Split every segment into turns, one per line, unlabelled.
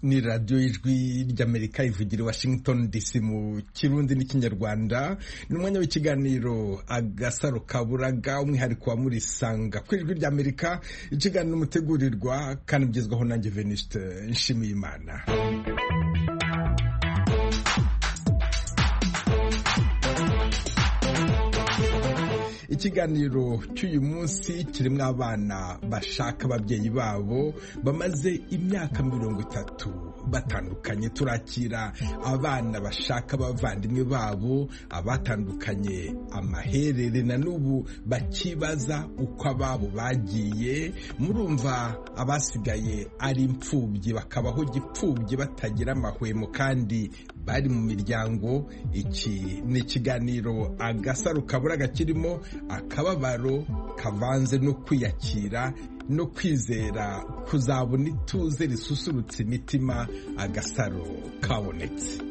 ni radiyo y'ijwi ry'Amerika ivugira Washington DC mu Kirundi n'Ikinyarwanda. Ni umwanya w'ikiganiro Agasaro Kaburaga, umwihariko wa Murisanga ku ijwi ry'Amerika, ikiganiro mutegurirwa kandi mugezwaho nanjye Venuste Nshimiyimana. Ikiganiro cy'uyu munsi kirimo abana bashaka ababyeyi babo bamaze imyaka 30 batandukanye. Turakira abana bashaka abavandimwe babo abatandukanye amaherere na n'ubu bakibaza uko ababo bagiye. Murumva abasigaye ari imfubyi bakabaho gipfubyi batagira amahwemo kandi bari mu miryango. Iki ni ikiganiro Agasaro Kaburaga kirimo akababaro kavanze no kwiyakira no kwizera kuzabona ituze risusurutsa imitima. Agasaro kabonetse.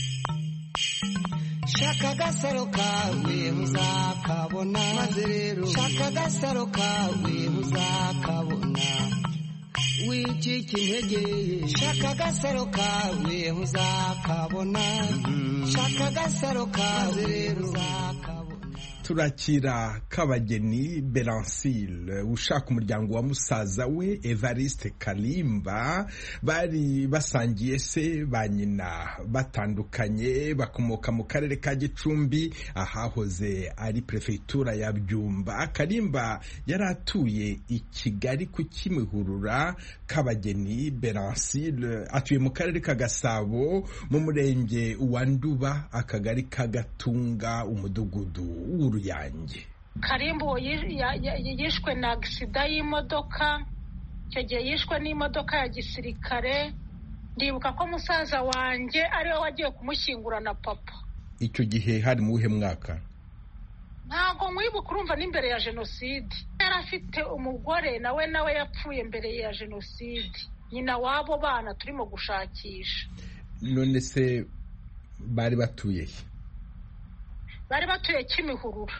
Shaka agasaro kawe muzakabona, maze rero shaka agasaro kawe muzakabona. Wicika intege, shaka agasaro kawe muzakabona, shaka agasaro kawe rero muzakabona.
Turakira Kabageni Berancille ushaka umuryango wa musaza we Evariste Kalimba. Bari basangiye se ba nyina batandukanye, bakomoka mu karere ka Gicumbi ahahoze ari prefectura ya Byumba. Kalimba yaratuye i Kigali ku Kimihurura. Kabageni Berancille atuye mu karere ka Gasabo mu murenge wa Nduba, akagari ka Gatunga, umudugudu yanjye.
Karimbo yishwe na agisida y'imodoka. Icyo gihe yishwe n'imodoka ya gisirikare. Ndibuka ko musaza wanjye ariwe wagiye kumushyingura na papa.
Icyo gihe hari mu uhe mwaka?
Ntago mwibuka, urumva n'imbere ya jenoside. Yari afite umugore nawe yapfuye mbere ya jenoside, nyina wabo bana turimo gushakisha.
None se bari batuye he?
Bari batuye Kimihurura.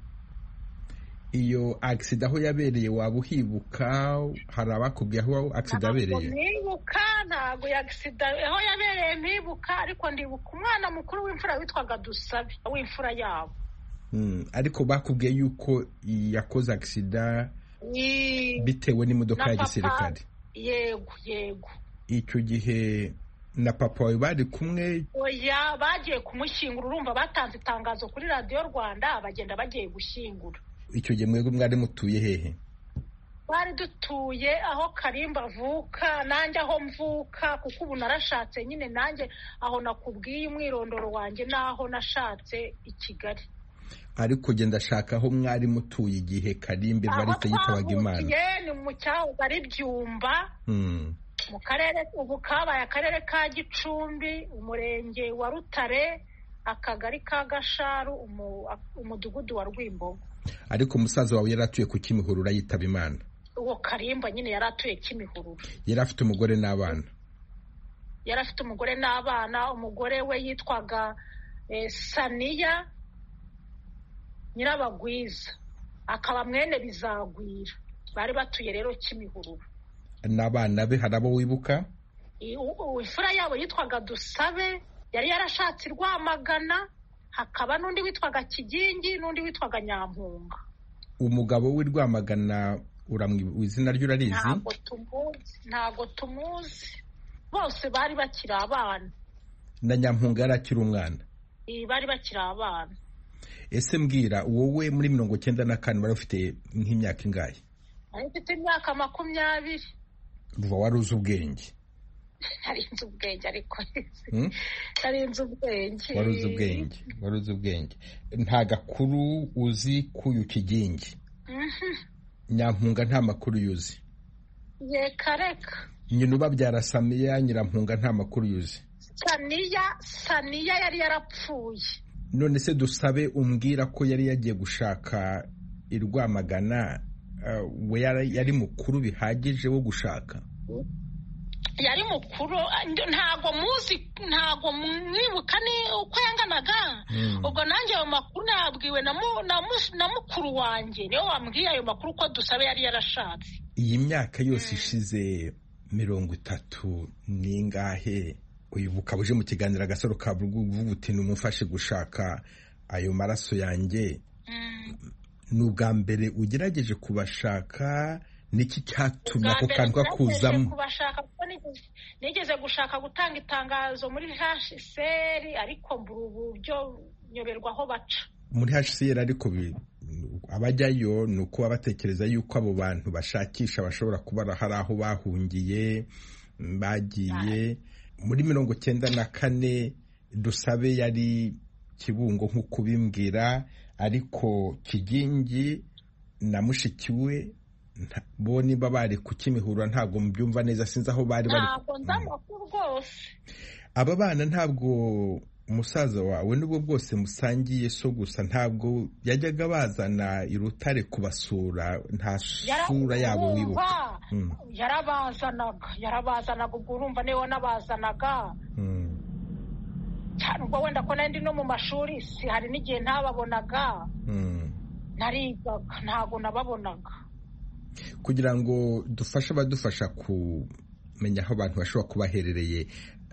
Iyo accident aho yabereye waba uhibuka? Hari abakubwiye aho accident yabereye?
Nibuka ntago ya accident aho yabereye mpibuka, ariko ndibuka umwana mukuru w'imfura witwaga Dusabe w'imfura yabo.
Ariko bakubwiye yuko yakoze accident bitewe n'imodoka ya gisirikare?
Yego.
Icyo gihe na papa wawe bari kumwe?
Oya, bagiye kumushyingura. Urumva batanze itangazo kuri Radio Rwanda, bagenda bagiye gushyingura.
Icyo gihe mwebwe mwari mutuye hehe?
Bari dutuye aho Karimba avuka, nanjye aho mvuka, kuko ubu narashatse nyine nanjye aho nakubwiye umwirondoro wanjye naho nashatse i Kigali.
Ariko genda shaka aho mwari mutuye igihe Karimba Evariste yitabaga Imana.
Ni mu cyaho ari Byumba. Mu karere ubu kabaye akarere ka Gicumbi, umurenge wa Rutare, akagari ka Gasharu, umudugudu wa Rwimbogo.
Ariko umusaza wawe yaratuye ku Kimihurura yitaba Imana?
Uwo Karimba nyine yaratuye Kimihurura.
Yari afite umugore n'abana?
Yari afite umugore n'abana. Umugore we yitwaga Saniya Nyirabagwiza, akaba mwene Bizagwira. Bari batuye rero Kimihurura.
N'abana be hari abo wibuka?
Imfura yabo yitwaga Dusabe, yari yarashatse Rwamagana. Hakaba n'undi witwaga Kigingi n'undi witwaga Nyampunga.
Umugabo w'i Rwamagana izina ryo urarizi?
Ntago tumuzi. Bose bari bakiri abana.
Na Nyampunga yari akiri umwana?
Bari bakiri abana.
Ese mbwira, wowe muri 94 bari ufite nk'imyaka ingahe?
Ari mfite imyaka 20.
Buva wari uzi ubwenge?
Narinze ubwenge ariko narinze ubwenge.
Wari uzi ubwenge. Nta gakuru uzi kuyu Kigingi? Nyampunga nta makuru yuzi?
Yekareka.
Nyina ubabyara Samiya Nyirampunga nta makuru yuzi?
Saniya yari yarapfuye.
None se Dusabe umbwira ko yari yagiye gushaka i Rwamagana, we yari mukuru bihagije wo gushaka?
Yari mukuru, ntago mwibuka ni uko yanganaga. Ubwo nanjye ayo makuru nabwiwe na mukuru wanjye, niyo wambwiye ayo makuru ko Dusabe yari yarashatse.
Iyi myaka yose ishize 30 n'ingahe uyu bukabuje mu kiganiro Agasaro Kaburaga uvuga uti numufashe gushaka ayo maraso yanjye. N'ubwa mbere ugerageje kubashaka, niki cyatumye ako kantu kakuzamo?
Nigeze gushaka gutanga itangazo muri HCR ariko uburyo nyoberwa aho baca
muri HCR, ariko abajyayo ni uko batekereza yuko abo bantu bashakisha bashobora kuba hari aho bahungiye bagiye. Muri 94 Dusabe yari Kibungo nk'uko bimbwira, ariko Kigingi na mushiki we bo niba bari ku Kimihurura ntabwo mbyumva neza, sinzi aho bari.
Ntabwo ndamakuru rwose.
Aba bana ntabwo umusaza wawe nubwo bwose musangiye so gusa ntabwo yajyaga bazana i Rutare kubasura, nta sura yabo wibuka?
yarabazanaga ubwo urumva niwe nabazanaga cyane ubwo wenda ko nandi no mu mashuri si hari n'igihe ntababonaga, narigaga ntabwo nababonaga.
Kugira ngo dufashe abadufasha kumenya aho abantu bashobora kubaherereye,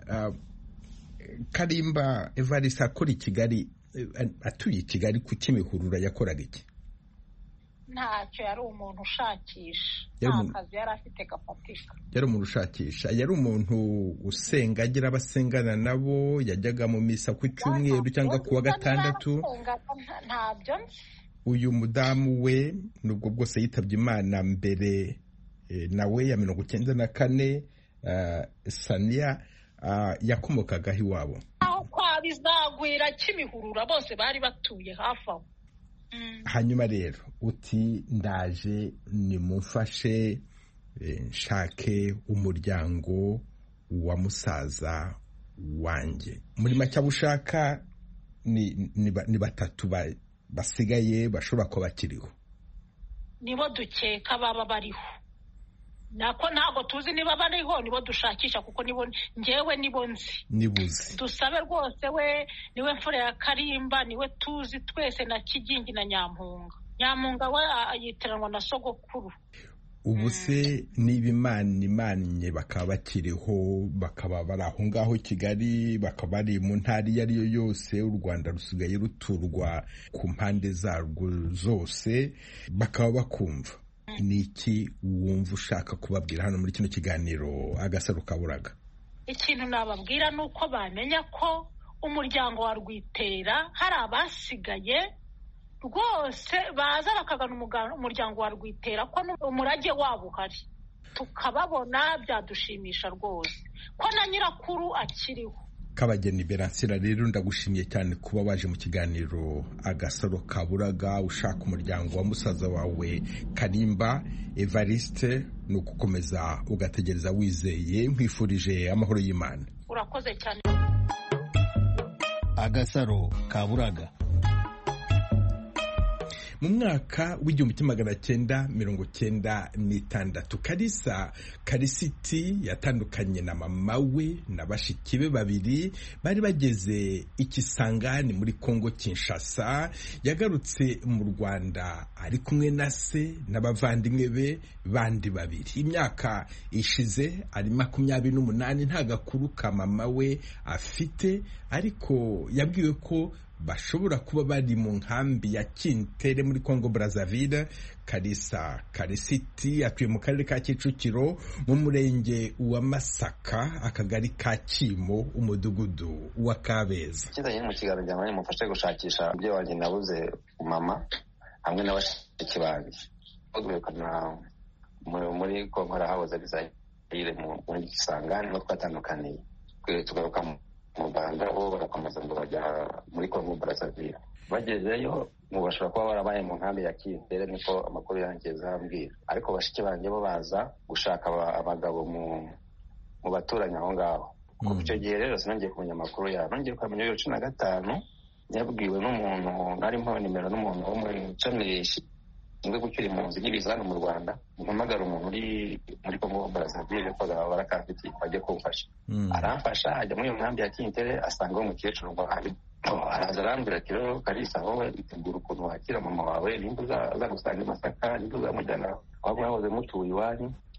Kalimba Evariste akora i Kigali, atuye i Kigali ku Kimihurura, yakoraga iki?
Ntacyo, yari umuntu ushakisha, nta kazi yari afite gafatika.
Yari umuntu ushakisha, yari umuntu usenga, agira abasengana nabo, yajyaga mu misa ku Cyumweru cyangwa ku wa Gatandatu.
Ntabyo nzi.
Uyu mudamu we nubwo bwose yitabye Imana mbere nawe ya 94, Sania yakomokagaho iwabo
aho kwa Bizagwira Kimihurura, bose bari batuye hafi aho.
Hanyuma rero uti ndaje nimumfashe nshake umuryango wa musaza wanjye. Muri make abushaka ni batatu basigaye bashobora kuba bakiriho,
nibo dukeka baba bariho, nako ntabwo tuzi niba bariho, nibo dushakisha kuko njyewe nibo nzi.
Nibuze
Dusabe rwose we niwe mfura ya Kalimba, niwe tuzi twese, na Kigingi na Nyampunga we yiteranwa na sogokuru.
Ubu se niba Imana imanye bakaba bakiriho, bakaba bari aho ngaho Kigali, bakaba bari mu ntara iyo ari yo yose, u Rwanda rusigaye ruturwa ku mpande zarwo zose, bakaba bakumva, ni iki wumva ushaka kubabwira hano muri kino kiganiro Agasaro Kaburaga?
Ikintu nababwira ni uko bamenya ko umuryango wa Rwitera hari abasigaye rwose, baza bakagana umuryango wa Rwitera ko umurage wabo uhari, tukababona byadushimisha rwose, ko na nyirakuru akiriho.
Kabageni Beransira, rero ndagushimiye cyane kuba waje mu kiganiro Agasaro Kaburaga ushaka umuryango wa musaza wawe Kalimba Evariste. ni ukukomeza ugategereza wizeye, nkwifurije amahoro y'Imana.
Urakoze cyane.
Agasaro Kaburaga.
Mu mwaka w'1996 Kalisa Karisiti yatandukanye na mama we na bashiki be babiri bari bageze Ikisangani muri Kongo Kinshasa. Yagarutse mu Rwanda ari kumwe na se n'abavandimwe be bandi babiri. Imyaka ishize ari 28, nta gakuru ka mama we afite, ariko yabwiwe ko bashobora kuba bari mu nkambi ya Kintere muri Congo Brazzaville. Kalisa Karisiti atuye mu karere ka Kicukiro mu murenge wa Masaka, akagari ka Kimo, umudugudu wa Kabeza.
Kizanye mu kiganiro cyane mufashe gushakisha ibyo wanjye nabuze mama hamwe n'abashiki banjye. Bagurukana muri Kongo hahoze bizayire muri Kisangani no twatandukaniye. Tugaruka mu Rwanda bo barakomeza ngo bajya muri Congo Brazzaville. Bagezeyo mu bashobora kuba barabaye mu nkambi ya Kintere, niko amakuru yanjye zambwira. Ariko bashiki banjye bo baza gushaka abagabo mu baturanyi aho ngaho. Kuko icyo gihe rero sinongeye kumenya amakuru yabo. Nongeye kumenya 2015 yabwiwe n'umuntu, narimo nimero n'umuntu wo muri Chamireshi ngo gucyira impunzi y'ibizana mu Rwanda, mpamagara umuntu muri Congo Brazzaville ko barakafiti bajye kumfasha. Aramfasha ajya muri iyo nkambi ya Kintere, asanga umukecuru ngo araza arambwira ati rero Kalisa, wowe itegura ukuntu wakira mama wawe, nimba uza gusanga i Masaka, nimba uzamujyana aho mwahoze mutuye iwanyu,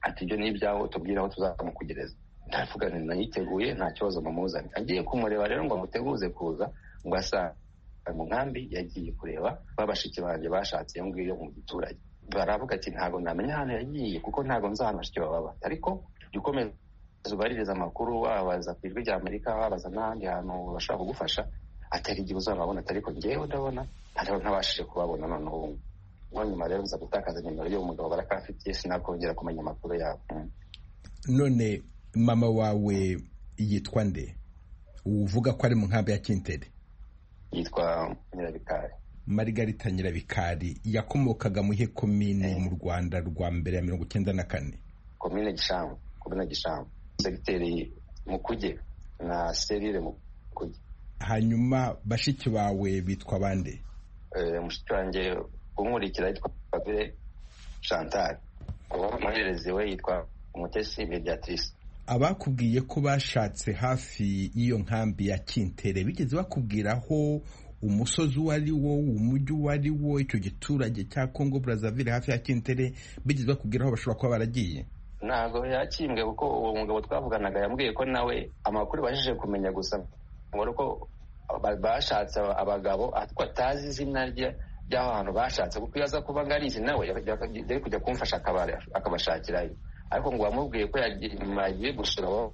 ati ibyo ni ibyaho tubwire aho tuzamukugereza. Ndavuga nti nayiteguye nta kibazo mumuzane. Agiye kumureba rero ngo amuteguze kuza ngo asanga mu nkambi yagiye kureba babashiki banjye bashatse iyo ngiyo mu giturage. Baravuga ati ntabwo namenya ahantu yagiye kuko ntabwo nzi ahantu bashiki baba, ariko ukomeza ubaririza amakuru wabaza ku ijwi rya Amerika wabaza n'ahandi hantu bashobora kugufasha, atari igihe uzababona. Ariko njyewe ndabona ntabashije kubabona noneho ubu nyuma rero nza gutakaza nimero y'uwo mugabo barakafitiye sinakongera kumenya amakuru yabo.
None mama wawe yitwa nde? Uvuga ko ari mu nkambi ya Kintere.
Yitwa Nyirabikari.
Margarita Nyirabikari yakomokaga mu komine mu Rwanda rwa mbere ya 1994.
Komine Gishamvu. Segiteri Mukuge na Serire Mukuge.
Hanyuma bashiki bawe bitwa bande?
Mushiki wanjye umurikira yitwa Babire Chantal. Umuhererezi we yitwa Umutesi Mediatrice.
Abakubwiye ko bashatse hafi y'iyo nkambi ya Kintere bigeze bakubwiraho umusozi wari wo, umujyi wari wo, icyo giturage cya Congo Brazzaville hafi ya Kintere bigeze bakubwiraho bashobora kuba baragiye?
Ntabwo yakimbwe kuko uwo mugabo twavuganaga yambwiye ko nawe amakuru bashije kumenya gusa ngo ko bashatse abagabo atwa atazi izina ry'aho hantu bashatse kuko yaza kuba ngarizi nawe yari kujya kumfasha akabashakirayo, ariko ngo wamubwiye ko yagiye gusura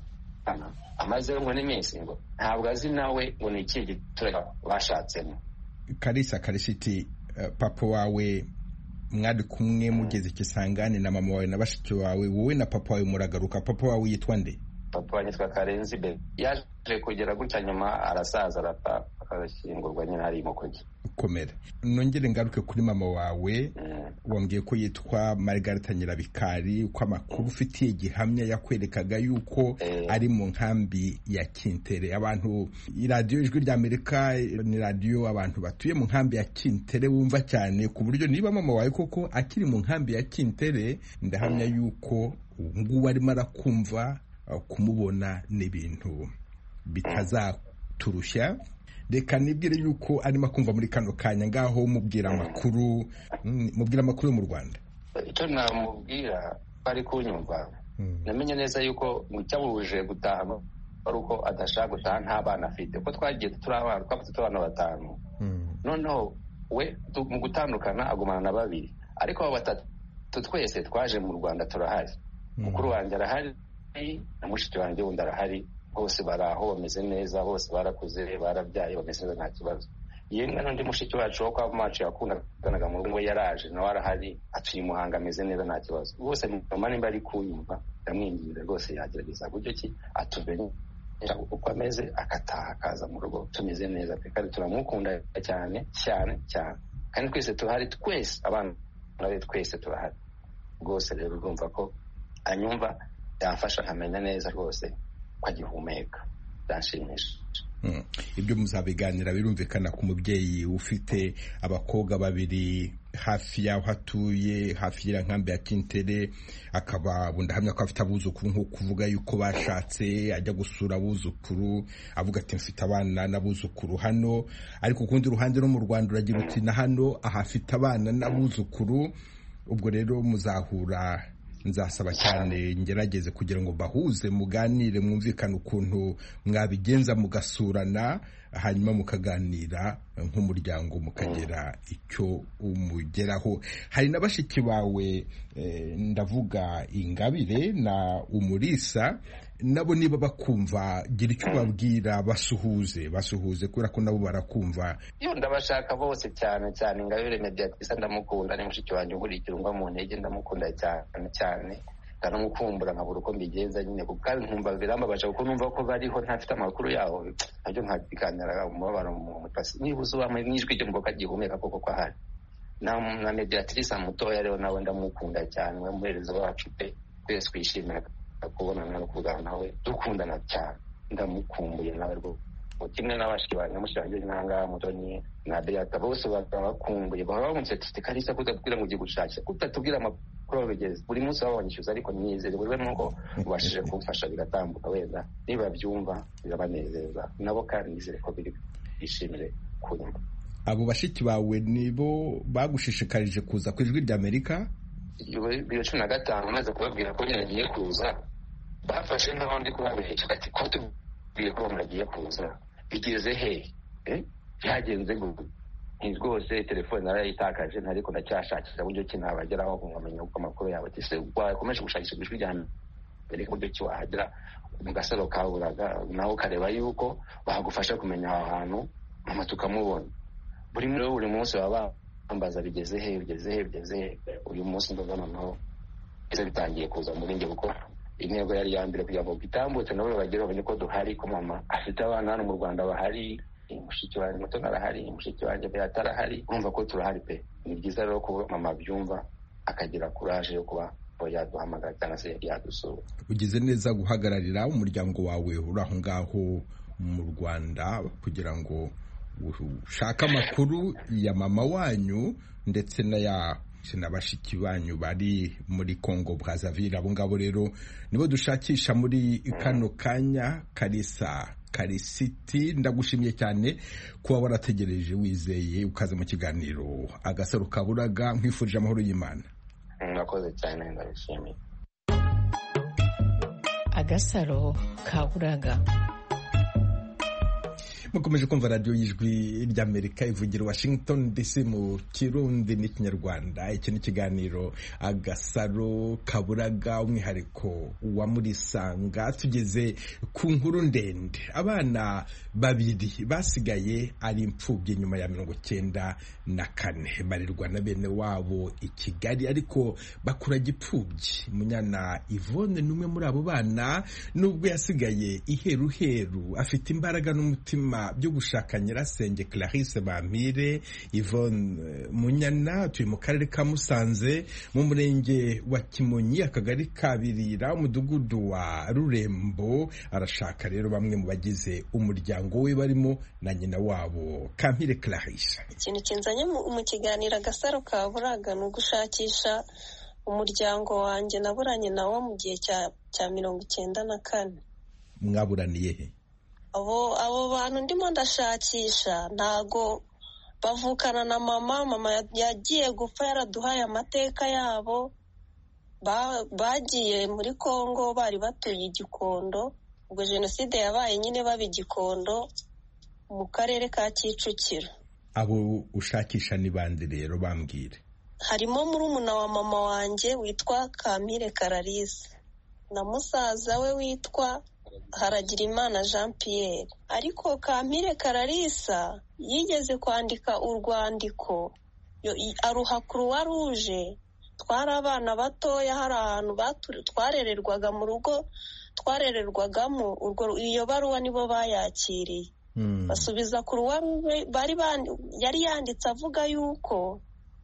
amaze ngo n'iminsi ngo ntabwo azi nawe ngo ni iki giturage bashatsemo.
Kalisa Karisiti, papa wawe mwari kumwe mugeze Kisangani na mama wawe na bashiki wawe, wowe na papa wawe muragaruka. Papa wawe yitwa nde?
Papa wanjye yitwa Karenzi Be. Yaje kugera gutya nyuma arasaza arapfa akashyingurwa nyine hari Mukuge.
Komera. Nongere ngaruke kuri mama wawe. Wambwiye ko yitwa Margarita Nyirabikari, uko amakuru ufitiye gihamya yakwerekaga yuko ari mu nkambi ya Kintere. Abantu iradiyo Ijwi rya Amerika ni radiyo abantu batuye mu nkambi ya Kintere wumva cyane, ku buryo niba mama wawe koko akiri mu nkambi ya Kintere ndahamya yuko ngubu arimo arakumva, kumubona n'ibintu bitazaturushya. Reka nibwire yuko arimo akumva muri kano kanya, ngaho mubwira amakuru yo mu Rwanda.
Icyo namubwira bari kunyumva, namenye neza yuko mucyabuje gutaha ari uko adashaka gutaha nta bana afite, ko twagiye turi abana batanu. Noneho we mu gutandukana agumana na babiri, ariko abo batatu twese twaje mu Rwanda turahari. Mukuru wanjye arahari na mushiki wanjye wundi arahari, bose bari aho bameze neza, bose barakuze barabyaye bameze neza nta kibazo. Yemwe n'undi mushiki wacu wo kwa macu yakundanaga mu rugo yaraje nawe arahari atuye Muhanga ameze neza nta kibazo. Bose mama nimba ari kunyumva ndamwinginze rwose yagerageza buryo ki atumenye uko ameze akataha akaza mu rugo tumeze neza, kandi turamukunda cyane cyane cyane, kandi twese turahari, twese abana nawe twese turahari rwose. Rero urumva ko anyumva yamfasha nkamenya neza rwose ko agihumeka, byanshimisha.
Ibyo muzabiganira birumvikana ku mubyeyi ufite abakobwa babiri hafi yaho hatuye, hafi ya nkambi ya Kintere, akaba bundahamya ko afite abuzukuru, nko kuvuga yuko bashatse ajya gusura abuzukuru avuga ati mfite abana n'abuzukuru hano, ariko kundi ruhande no mu Rwanda uragira uti na hano ahafite abana n'abuzukuru. Ubwo rero muzahura, nzasaba cyane ngerageze kugira ngo bahuze, muganire, mwumvikane ukuntu mwabigenza, mugasurana, hanyuma mukaganira nk'umuryango mukagera icyo umugeraho. Hari na bashiki bawe, ndavuga Ingabire na Umulisa, nabo niba bakumva gira icyo babwira, basuhuze kubera ko nabo barakumva.
Iyo ndabashaka bose cyane cyane. Ingabire Mediatrice ndamukunda, ni mushiki wanjye nkurikira umva mu ntege, ndamukunda cyane cyane, ndanamukumbura nkabura uko mbigenza nyine, kandi nkumva birambabaje kuko numva ko bariho ntafite amakuru yaho, nabyo nkabiganira umubabaro mu mutasi. Niba uzubamo n'ijwi ryo mboka gihumeka koko ko ahari. Na Mediatrice mutoya rero nawe ndamukunda cyane, we muhereza wacu pe, twese twishimira kubonana no kuvugana nawe, dukundana cyane, ndamukumbuye nawe rwose. Kimwe n'abashiki banjye, mushiki wanjye n'ahangaha Mutoni na Beata, bose bakumbuye, bahora bamutse ati Kalisa kutatubwira ngo ugiye gushakira, kutatubwira amakuru abigeze, buri munsi babanyishyuza, ariko nizere buri wese nuko ubashije kumfasha bigatambuka, wenda niba byumva birabanezeza nabo, kandi nizere ko bishimire kunyumva.
Abo bashiki bawe nibo bagushishikarije kuza ku Ijwi rya Amerika?
2015 maze kubabwira ko nyine agiye kuza, bafashe nk'aho ndi kubabeshya ati ko tubwiye ko muragiye kuza bigeze he byagenze gute. Rwose telefone narayitakaje ariko ndacyashakira uburyo ki nabageraho nkamenya uko amakuru yabo ati se wakomeje gushakisha ijwi rya mbere uburyo ki wahagera mu Gasaro ka Buraga nawe ukareba yuko bahagufasha kumenya aho hantu mama tukamubona. Buri munsi baba bambaza bigeze he. Uyu munsi ndabona naho ese bitangiye kuza muri nge kuko intego yari ya mbere kugira ngo bitambutse nabo bagere babone ko duhari, ko mama afite abana hano mu Rwanda bahari, mushiki wanjye muto narahari, mushiki wanjye atarahari, urumva ko turahari pe. Ni byiza rero ko mama byumva akagira courage yo kuba yaduhamagara cyangwa se yadusura.
Ugize neza guhagararira umuryango wawe uri aho ngaho mu Rwanda kugira ngo ushake amakuru ya mama wanyu ndetse na bashiki banyu bari muri Congo Brazzaville. Abo ngabo rero nibo dushakisha muri kano kanya. Kalisa Kalisiti, ndagushimiye cyane kuba warategereje wizeye ukaza mu kiganiro Agasaro ka Buraga. Nkwifurije amahoro y'Imana.
Murakoze cyane, ndabishimiye.
Agasaro ka Buraga.
Mukomeje kumva radio y'Ijwi ry'Amerika ivugira Washington DC mu Kirundi n'Ikinyarwanda. Iki ni kiganiro Agasaro ka Buraga, umwihariko wa Murisanga. Tugeze ku nkuru ndende. Abana babiri basigaye ari impfubyi nyuma ya 94 barirwa na bene wabo i Kigali, ariko bakura gipfubyi. Munyana Yvonne numwe muri abo bana, nubwo yasigaye iheruheru, afite imbaraga n'umutima byo gushaka nyirasenge Clarisse Bampire. Yvonne Munyana tuye mu karere ka Musanze mu murenge wa Kimonyi, akagari ka Birira, umudugudu wa Rurembo. Arashaka rero bamwe mu bagize umuryango we barimo na nyina wabo Kampire Clarisse.
Ikintu kinzanye mu kiganiro Agasaro ka Buraga ni ugushakisha umuryango wanjye naburanye nawo mu gihe cya 94.
Mwaburaniye he?
Abo bantu ndimo ndashakisha ntago bavukana na mama yagiye gupfa, yaraduhaye amateka yabo. Bagiye muri Congo, bari batuye i Gikondo, ubwo jenoside yabaye nyine baba i Gikondo mu karere ka Kicukiro.
Abo ushakisha ni bande rero bambwire?
Harimo murumuna wa mama wanjye witwa Kampire Clarisse na musaza we witwa Haragirimana Jean Pierre. Ariko Kampire Clarisse yigeze kwandika urwandiko aruha Croix Rouge. Twari abana batoya, hari ahantu twarererwaga mu rugo twarererwagamo, iyo baruwa nibo bayakiriye. Basubiza Croix Rouge, yari yanditse avuga yuko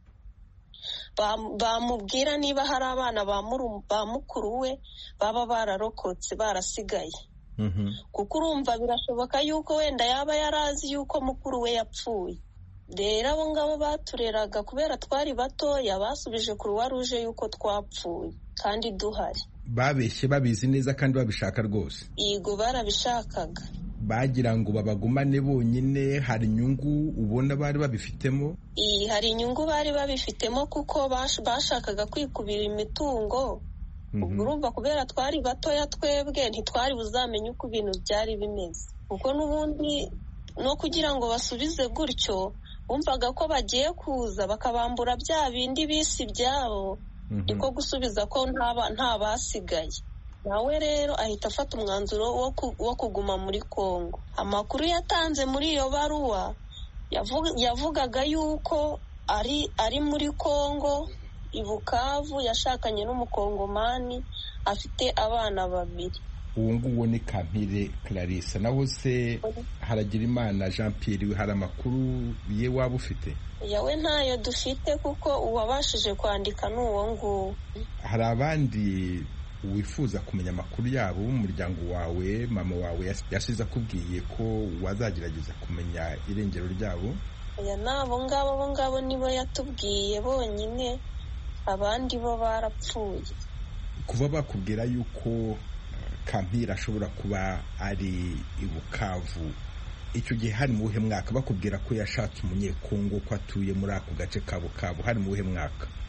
bamubwira niba hari abana ba mukuru we baba bararokotse barasigaye. Kuko urumva birashoboka yuko wenda yaba yarazi yuko mukuru we yapfuye. Rero abo ngabo batureraga kubera twari batoya basubije Croix Rouge yuko twapfuye kandi duhari.
Babeshye babizi neza kandi babishaka rwose? Yego,
barabishakaga.
Bagira ngo babagumane bonyine. Hari inyungu ubona bari babifitemo?
Hari inyungu bari babifitemo kuko bashakaga kwikubira imitungo. Urumva kubera twari batoya twebwe ntitwari buzamenye uko ibintu byari bimeze. Kuko n'ubundi no kugira ngo basubize gutyo bumvaga ko bagiye kuza bakabambura bya bindi bisi byabo, niko gusubiza ko nta basigaye. Nawe rero ahita afata umwanzuro wo kuguma muri Congo. Amakuru yatanze muri iyo baruwa yavugaga yuko ari muri Congo i Bukavu, yashakanye n'umukongomani, afite abana babiri.
Uwo nguwo ni Kampire Clarisse. Naho se Haragirimana Jean Pierre, hari amakuru ye waba ufite?
Yawe ntayo dufite kuko uwabashije kwandika n'uwo nguwo.
Hari abandi wifuza kumenya amakuru yabo mu muryango wawe? Mama wawe yasize akubwiye ko wazagerageza kumenya irengero ryabo?
Oya, nabo ngabo nibo yatubwiye bonyine, abandi bo barapfuye.
Kuva bakubwira yuko Kampire ashobora kuba ari i Bukavu, icyo gihe hari mu buhe mwaka? Bakubwira ko yashatse umunyekongo ko atuye muri ako gace ka Bukavu, hari mu buhe mwaka?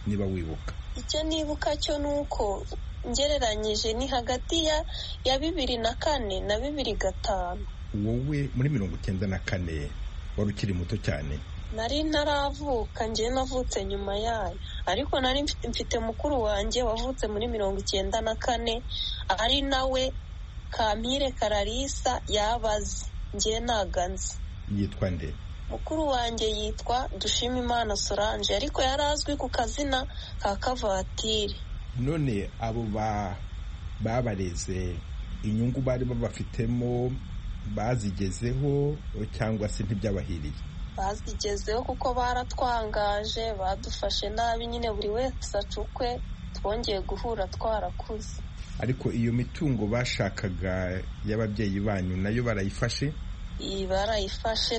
niba wibuka?
icyo nibuka cyo ni uko ngereranyije ni hagati ya 2004 na 2005.
wowe muri 1994 wari ukiri muto cyane?
nari ntaravuka, njye navutse nyuma yayo, ariko nari mfite mukuru wanjye wavutse muri 1994 ari nawe Kampire Kararisa yabaze, njye naganze.
Yitwa nde?
mukuru wanjye yitwa Dushimimana Solange, ariko yari azwi ku kazina ka Kavatiri.
None abo babareze inyungu bari babafitemo bazigezeho cyangwa se ntibyabahiriye?
Bazigezeho kuko baratwangaje, badufashe nabi, nyine buri wese acukwe, twongeye guhura twarakuze.
Ariko iyo mitungo bashakaga y'ababyeyi banyu nayo barayifashe?
Iyi barayifashe,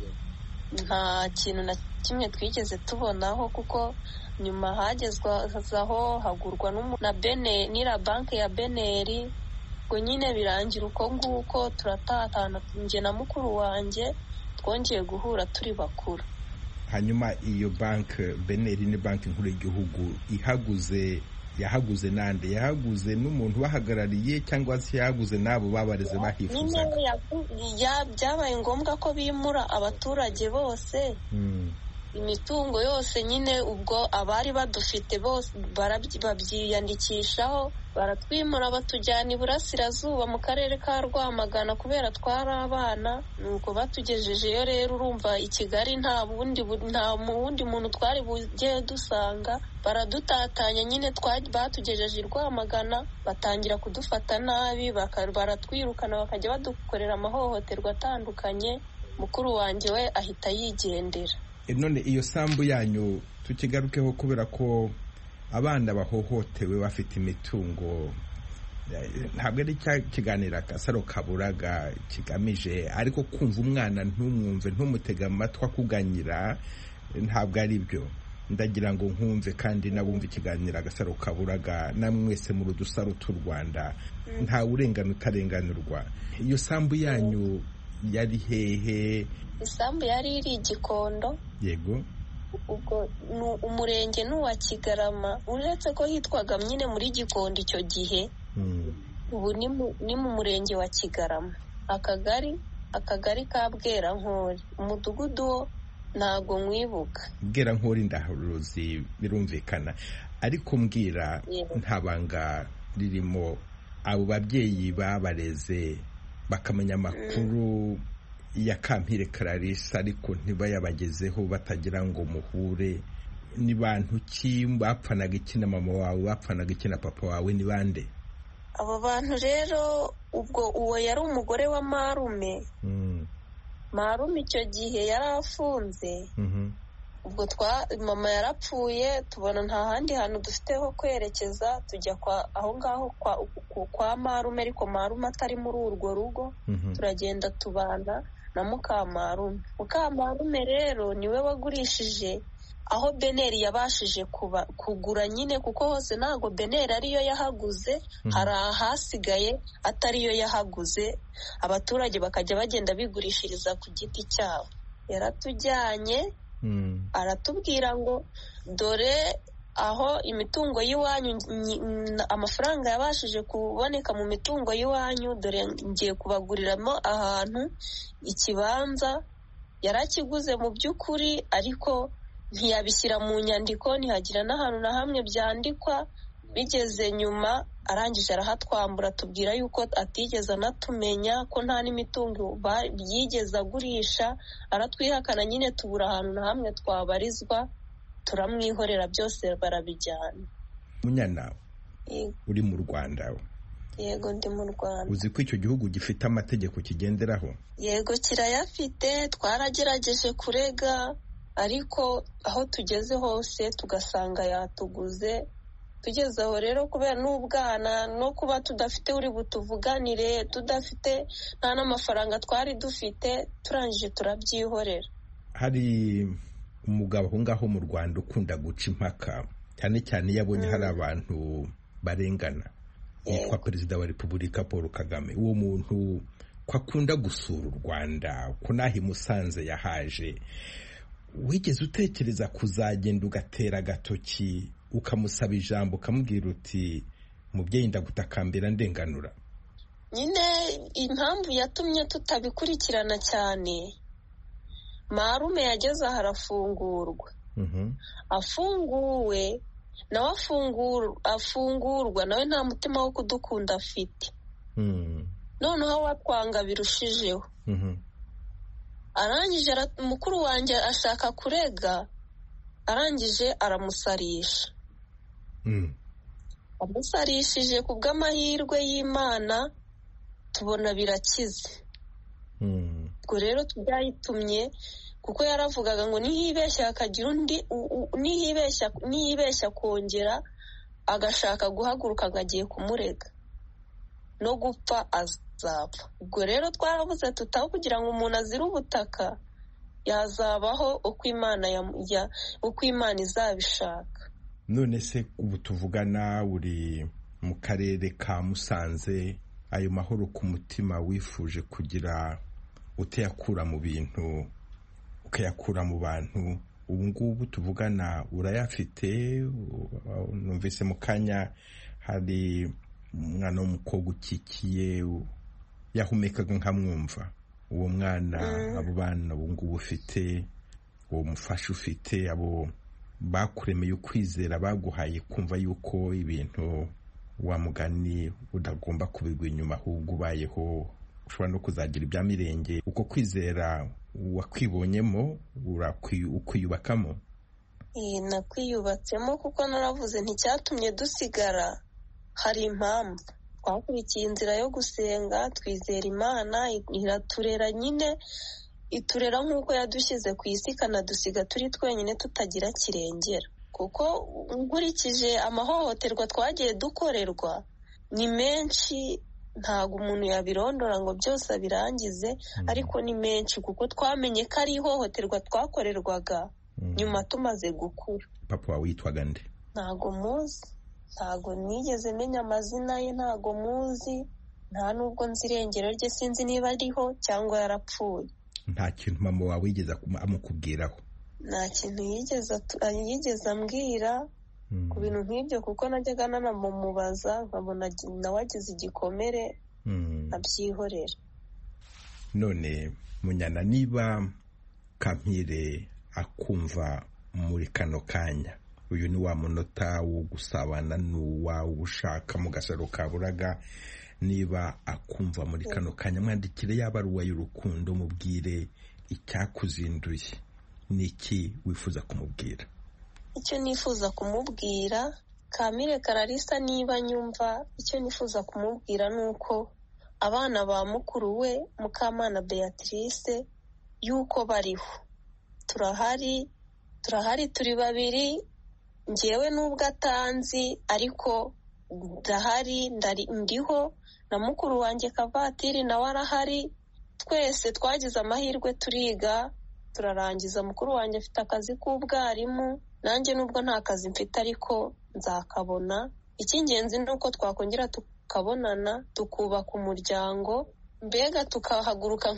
nta kintu na kimwe twigeze tubonaho, kuko nyuma hagezwaho hagurwa na Beneri, banki ya Beneri, ngo nyine birangira uko nguko turatatana, njye na mukuru wanjye twongeye guhura turi bakuru.
Hanyuma iyo banki Beneri ni banki nkuru y'igihugu, yahaguze nande? Yahaguze n'umuntu bahagarariye cyangwa se yahaguze n'abo babareze bahifuzaga?
Byabaye ngombwa ko bimura abaturage bose, imitungo yose nyine, ubwo abari badufite bose babyiyandikishaho, baratwimura batujyana iburasirazuba mu karere ka Rwamagana kubera twari abana. Nuko batugejejeyo rero, urumva i Kigali nta wundi muntu twari bujye dusanga, baradutatanya nyine, batugejeje i Rwamagana, batangira kudufata nabi, baratwirukana, bakajya badukorera amahohoterwa atandukanye. Mukuru wanjye we ahita yigendera.
None iyo sambu yanyu tukigarukeho, kubera ko abana bahohotewe bafite imitungo, ntabwo ari cya kiganiro Agasaro Kaburaga kigamije, ariko kumva umwana ntumwumve, ntumutega amatwi akuganyira, ntabwo ari byo. Ndagira ngo nkumve kandi nabumva ikiganiro Agasaro Kaburaga, namwese mu rudusaro tw'u Rwanda, nta urengana utarenganurwa. Iyo sambu yanyu yari hehe?
Isambu yari iri Gikondo.
Yego.
Ubwo umurenge n'uwa Kigarama, uretse ko hitwaga nyine muri Gikondo icyo gihe. Ubu ni mu murenge wa Kigarama. Akagari ka Bwerankori, umudugudu wo ntago nkwibuka.
Bwerankori ndaharuzi birumvikana, ariko mbwira nta banga ririmo. Abo babyeyi babareze bakamenya amakuru ya Kampire Kararisa ariko ntibayabagezeho, batagira ngo muhure, ni bantu ki? Bapfanaga iki na mama wawe? Bapfanaga iki na papa wawe? Ni bande
abo bantu rero? Ubwo uwo yari umugore wa Marume. Marume icyo gihe yari afunze. Ubwo mama yarapfuye, tubona nta handi hantu dufite ho kwerekeza, tujya aho ngaho kwa Marume, ariko Marume atari muri urwo rugo. Turagenda tubana na Mukamarume. Mukamarume rero niwe wagurishije aho Beneri yabashije kugura nyine, kuko hose ntabwo Beneri ariyo yahaguze, hari ahasigaye atariyo yahaguze, abaturage bakajya bagenda bigurishiriza ku giti cyabo. Yaratujyanye, aratubwira ngo dore aho imitungo y'iwanyu, amafaranga yabashije kuboneka mu mitungo y'iwanyu, dore ngiye kubaguriramo ahantu ikibanza. Yarakiguze mu by'ukuri, ariko ntiyabishyira mu nyandiko, ntihagira n'ahantu na hamwe byandikwa. Bigeze nyuma arangije arahatwambura, tubwira yuko atigeze anatumenya, ko nta n'imitungo yigeze agurisha. Aratwihakana nyine, tubura ahantu na hamwe twabarizwa, turamwihorera, byose barabijyana.
Munyana, uri mu Rwanda?
Yego, ndi mu Rwanda.
Uzi ko icyo gihugu gifite amategeko kigenderaho?
Yego, kirayafite. Twaragerageje kurega, ariko aho tugeze hose tugasanga yatuguze. Tugeze aho rero, kubera n'ubwana no kuba tudafite uri butuvuganire, tudafite nta n'amafaranga twari dufite, turangije turabyihorera.
Hari umugabo aho ngaho mu Rwanda ukunda guca impaka, cyane cyane iyo abonye hari abantu barengana, yitwa Perezida wa Repubulika Paul Kagame. Uwo muntu ko akunda gusura u Rwanda, ko naho i Musanze yahaje, wigeze utekereza kuzagenda ugatera agatoki ukamusaba ijambo ukamubwira uti mubyeyi ndagutakambira ndenganura?
nyine impamvu yatumye tutabikurikirana cyane, marume yageze aha arafungurwa. Afunguwe nawe afungurwa nawe nta mutima wo kudukunda afite. Noneho watwanga birushijeho. Arangije mukuru wanjye ashaka kurega, arangije aramusarisha. Amusarishije ku bw'amahirwe y'Imana tubona birakize. Ubwo rero byayitumye, kuko yaravugaga ngo nihibeshya akagira undi, nihibeshya kongera agashaka guhaguruka ngo agiye kumurega no gupfa azapfa. Ubwo rero twaravuze tutaho kugira ngo umuntu azire ubutaka, yazabaho uko Imana izabishaka.
None se ubu tuvugana uri mu karere ka Musanze, ayo mahoro ku mutima wifuje kugira utayakura mu bintu ukayakura mu bantu, ubu ngubu tuvugana urayafite? Numvise mu kanya hari umwana w'umukobwa ukikiye yahumekaga nkamwumva. Uwo mwana, abo bana ubu ngubu ufite, uwo mufasha ufite, abo bakuremeye ukwizera, baguhaye kumva yuko ibintu wa mugani udagomba kubigwa inyuma, ahubwo ubayeho ushobora no kuzagira ibya mirenge, uko kwizera wakwibonyemo ukwiyubakamo?
Nakwiyubatsemo, kuko naravuze nticyatumye dusigara, hari impamvu. Twakurikiye inzira yo gusenga, twizera Imana, iraturera nyine, iturera nk'uko yadushyize ku isi, ikanadusiga turi twenyine tutagira kirengera. Kuko nkurikije amahohoterwa twagiye dukorerwa ni menshi, ntabwo umuntu yabirondora ngo byose abirangize, ariko ni menshi, kuko twamenye ko ari ihohoterwa twakorerwaga nyuma tumaze gukura.
Papa wawe yitwaga nde?
Ntago muzi, ntago nigeze menya amazina ye, ntago muzi, nta nubwo nzi irengero rye, sinzi niba ariho cyangwa yarapfuye.
Nta kintu mama wawe yigeze amukubwiraho?
Nta kintu yigeze ambwira ku bintu nk'ibyo, kuko najyaga nanamubaza nkabona nawe agize igikomere abyihorera.
None Munyana, niba Kampire akumva muri kano kanya, uyu ni wa munota wo gusabana n'uwa ushaka mu Gasaro ka Buraga, niba akumva muri kano kanya, mwandikire yabaruwa y'urukundo, mubwire icyakuzinduye. Niki wifuza kumubwira?
Icyo nifuza kumubwira, Kamire Clarisse niba nyumva, icyo nifuza kumubwira nuko abana ba mukuru we Mukamana Beatrice yuko bariho. Turahari turi babiri, njyewe nubwo atanzi ariko ndahari, ndiho, na mukuru wanjye Kavatiri nawe arahari. Twese twagize amahirwe turiga turarangiza. Mukuru wanjye afite akazi k'ubwarimu, nanjye nubwo nta kazi mfite ariko nzakabona. Icy'ingenzi ni uko twakongera tukabonana, tukubaka umuryango, mbega tukahaguruka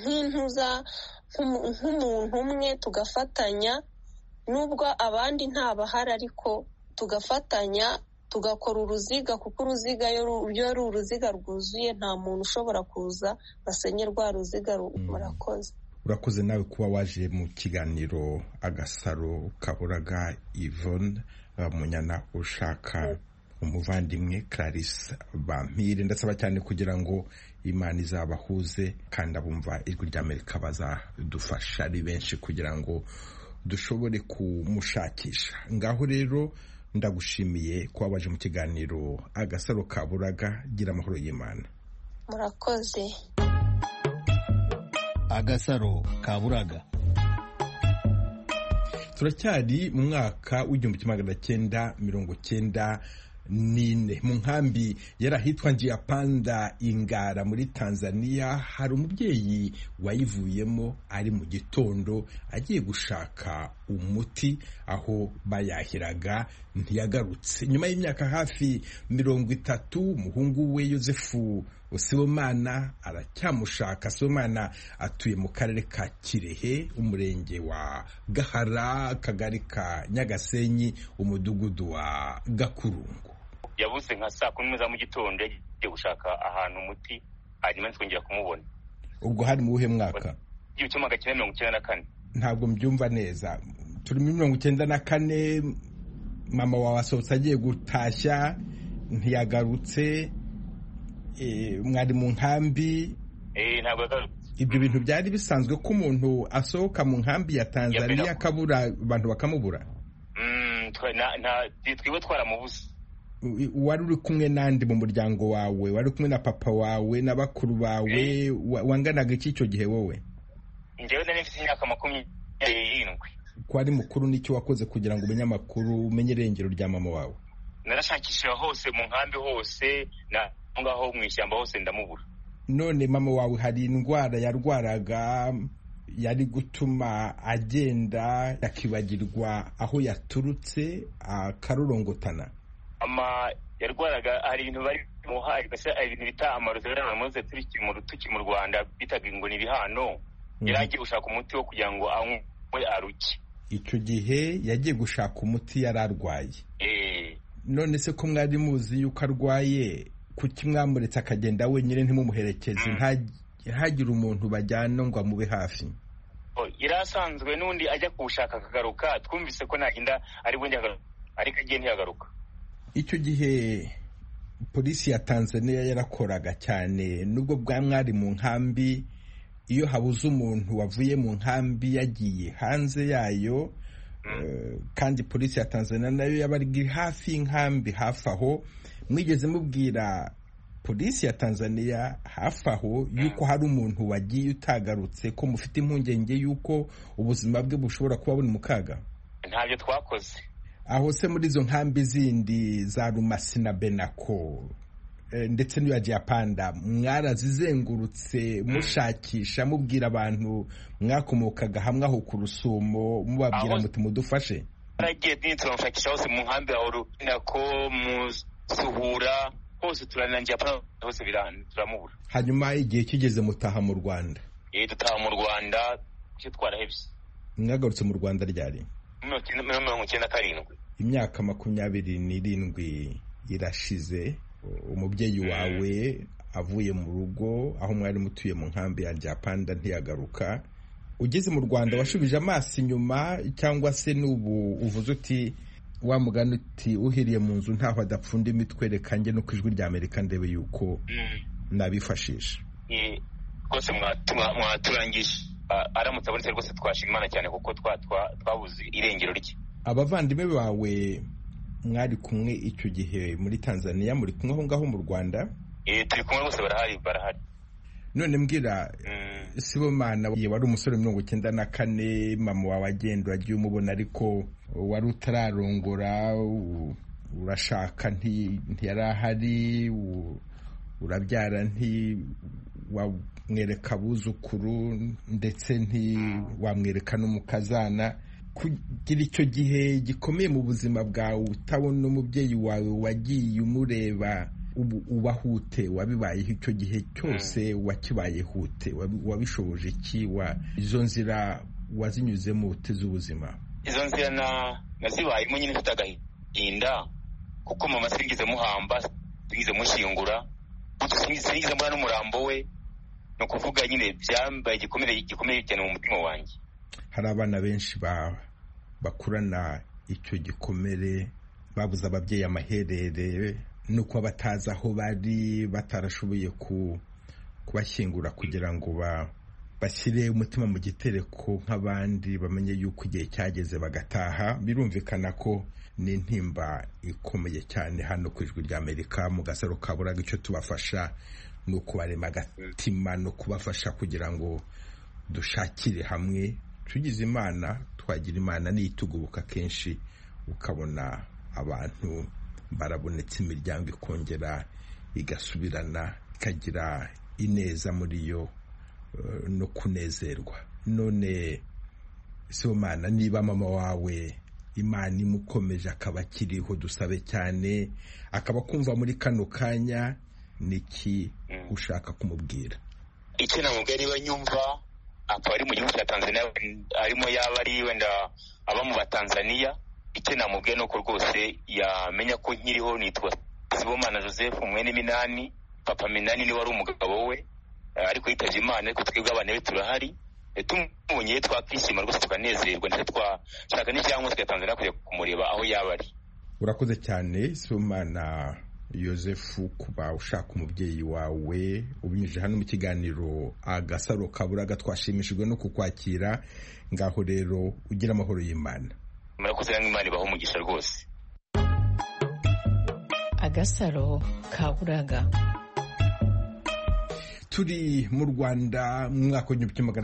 nk'umuntu umwe, tugafatanya, nubwo abandi ntabahari ariko tugafatanya, tugakora uruziga, kuko uruziga iyo ari uruziga rwuzuye nta muntu ushobora kuza basenye rwa ruziga. Murakoze.
Urakoze nawe kuba waje mu kiganiro Agasaro ka Buraga. Yvonne Munyana ushaka umuvandimwe Clarisse Bampire, ndasaba cyane kugira ngo Imana izabahuze, kandi abumva ijwi ry'Amerika bazadufasha ari benshi kugira ngo dushobore kumushakisha. Ngaho rero ndagushimiye kuba waje mu kiganiro Agasaro ka Buraga. Gira amahoro y'Imana.
Murakoze.
Agasaro ka Buraga.
Turacyari mu mwaka w'1994 mu nkambi yarahitwa Njiyapanda Ingara muri Tanzania. Hari umubyeyi wayivuyemo ari mu gitondo agiye gushaka umuti aho bayahiraga, ntiyagarutse. Nyuma y'imyaka hafi 30 umuhungu we Yosefu Sibomana aracyamushaka. Sibomana atuye mu karere ka Kirehe, umurenge wa Gahara, akagari ka Nyagasenyi, umudugudu wa Gakurungu.
Yabuze nka saa 10 za mu gitondo yagiye gushaka ahantu umuti, hanyuma twongera kumubona.
Ubwo hari mu buhe mwaka?
1994.
Ntabwo mbyumva neza. Turi mu 1994, mama wawe asohotse agiye gutashya, ntiyagarutse, mwari mu nkambi.
Ntabwo yagarutse.
Ibyo bintu byari bisanzwe ko umuntu asohoka mu nkambi ya Tanzania akabura, abantu bakamubura?
Twebwe twaramubuze.
Wari uri kumwe nandi mu muryango wawe? Wari kumwe na papa wawe na bakuru bawe? Wanganaga iki icyo gihe wowe?
Njyewe nari mfite imyaka 27.
Ko ari mukuru, n'icyo wakoze kugira ngo umenye amakuru, umenye irengero rya mama wawe?
Narashakishije hose mu nkambi hose, ngaho mu ishyamba hose ndamubura.
None mama wawe hari indwara yarwaraga yari gutuma agenda akibagirwa aho yaturutse akarorongotana?
Mama yarwaraga, hari ibintu bari muhaye, ibintu bita amarozi baramuze tuki mu Rwanda bitaga ngo ni ibihano. Yaragiye gushaka umuti wo kugira ngo anywe aruke.
Icyo gihe yagiye gushaka umuti yararwaye. None se ko mwari muzi yuko arwaye, kuki mwamuretse akagenda wenyine ntimumuherekeze? Ntihagire umuntu bajyana ngo amube hafi?
Yarasanzwe n'undi ajya kuwushaka akagaruka, twumvise ko nagenda ari bwo njya, ariko agiye ntiyagaruka.
Icyo gihe polisi ya Tanzania yarakoraga cyane, nubwo bwa mwari mu nkambi. Iyo habuze umuntu wavuye mu nkambi yagiye hanze yayo, kandi polisi ya Tanzania nayo yabari hafi y'inkambi hafi aho, mwigeze mubwira polisi ya Tanzania hafi aho yuko hari umuntu wagiye utagarutse, ko mufite impungenge yuko ubuzima bwe bushobora kuba buri mu kaga?
Ntabyo twakoze.
Aho se muri izo nkambi zindi za Rumasi na Benako ndetse n'iyo Japanda, mwarazizengurutse mushakisha, mubwira abantu mwakomokaga hamwe aho ku Rusumo, mubabwira muti mudufashe?
Taragiye turashakisha hose mu nkambi ya Nako, mu Suhura, hose turanangiye hose turamubura.
Hanyuma igihe kigeze mutaha mu Rwanda?
Dutaha mu Rwanda, cyo twarahebye.
Mwagarutse mu Rwanda ryari?
1997.
Imyaka 27 irashize. Umubyeyi wawe avuye mu rugo aho mwari mutuye mu nkambi ya Japanda ntiyagaruka. Ugeze mu Rwanda washubije amaso inyuma, cyangwa se n'ubu uvuze uti wa mugani uti uhiriye mu nzu ntaho adapfunda imitwe, reka njye no ku Ijwi rya Amerika ndebe yuko nabifashisha?
Rwose mwaturangisha, aramutse abonetse rwose twashima Imana cyane, kuko twabuze irengero rye.
Abavandimwe bawe mwari kumwe icyo gihe muri Tanzania, muri kumwe aho ngaho mu Rwanda?
Turi kumwe bose, barahari.
None mbwira, Sibomana wari umusore 94, mama wawe agenda uragiye umubona, ariko wari utararongora, urashaka ntiyarahari, urabyara wamwereka abuzukuru, ndetse wamwereka n'umukazana. Kugira icyo gihe gikomeye mu buzima bwawe utabona umubyeyi wawe wagiye umureba, ubahute, wabibayeho icyo gihe cyose, wakibayehute, wabishoboje iki? Izo nzira wazinyuzemo uteze ubuzima?
Izo nzira nazibayemo nyine mfite agahinda, kuko mama singize muhamba, singize mushingura, singize mbona n'umurambo we. No kuvuga nyine byambaye gikomeye cyane mu mutima wanjye.
Hari abana benshi bakurana icyo gikomere, babuze ababyeyi amaherere, nuko batazi aho bari, batarashoboye kubashyingura kugira ngo bashyire umutima mu gitereko nk'abandi, bamenye yuko igihe cyageze bagataha. Birumvikana ko ni intimba ikomeye cyane. Hano ku Ijwi rya Amerika mu Gasaro Kaburaga, icyo tubafasha ni ukubarema agatima no kubafasha kugira ngo dushakire hamwe. Tugize Imana, twagira Imana nitugubuka kenshi, ukabona abantu barabonetse, imiryango ikongera igasubirana, ikagira ineza muri yo no kunezerwa. None Sibomana, niba mama wawe Imana imukomeje akaba akiriho, dusabe cyane akaba kumva muri kano kanya, niki ushaka kumubwira?
icyo namubwira niba nyumva akaba ari mu gihugu cya Tanzania arimo yaba ari wenda aba mu Batanzania, icyo namubwira nuko rwose yamenya ko nkiriho nitwa Sibomana Joseph mwene Minani. Papa Minani niwe wari umugabo we ariko yitavye Imana, ariko twebwe abana be turahari. Tumubonye twakwishima rwose tukanezerwa, ndetse twashaka n'icyangombwa cya Tanzania kujya kumureba aho yaba ari.
Urakoze cyane Sibomana Yosefu kuba ushaka umubyeyi wawe ubinyujije hano mu kiganiro Agasaro Kaburaga. Twashimishijwe no kukwakira, ngaho rero ugira amahoro y'Imana.
Murakoze namwe, Imana ibaho umugisha rwose.
Agasaro Kaburaga.
Turi mu Rwanda mu mwaka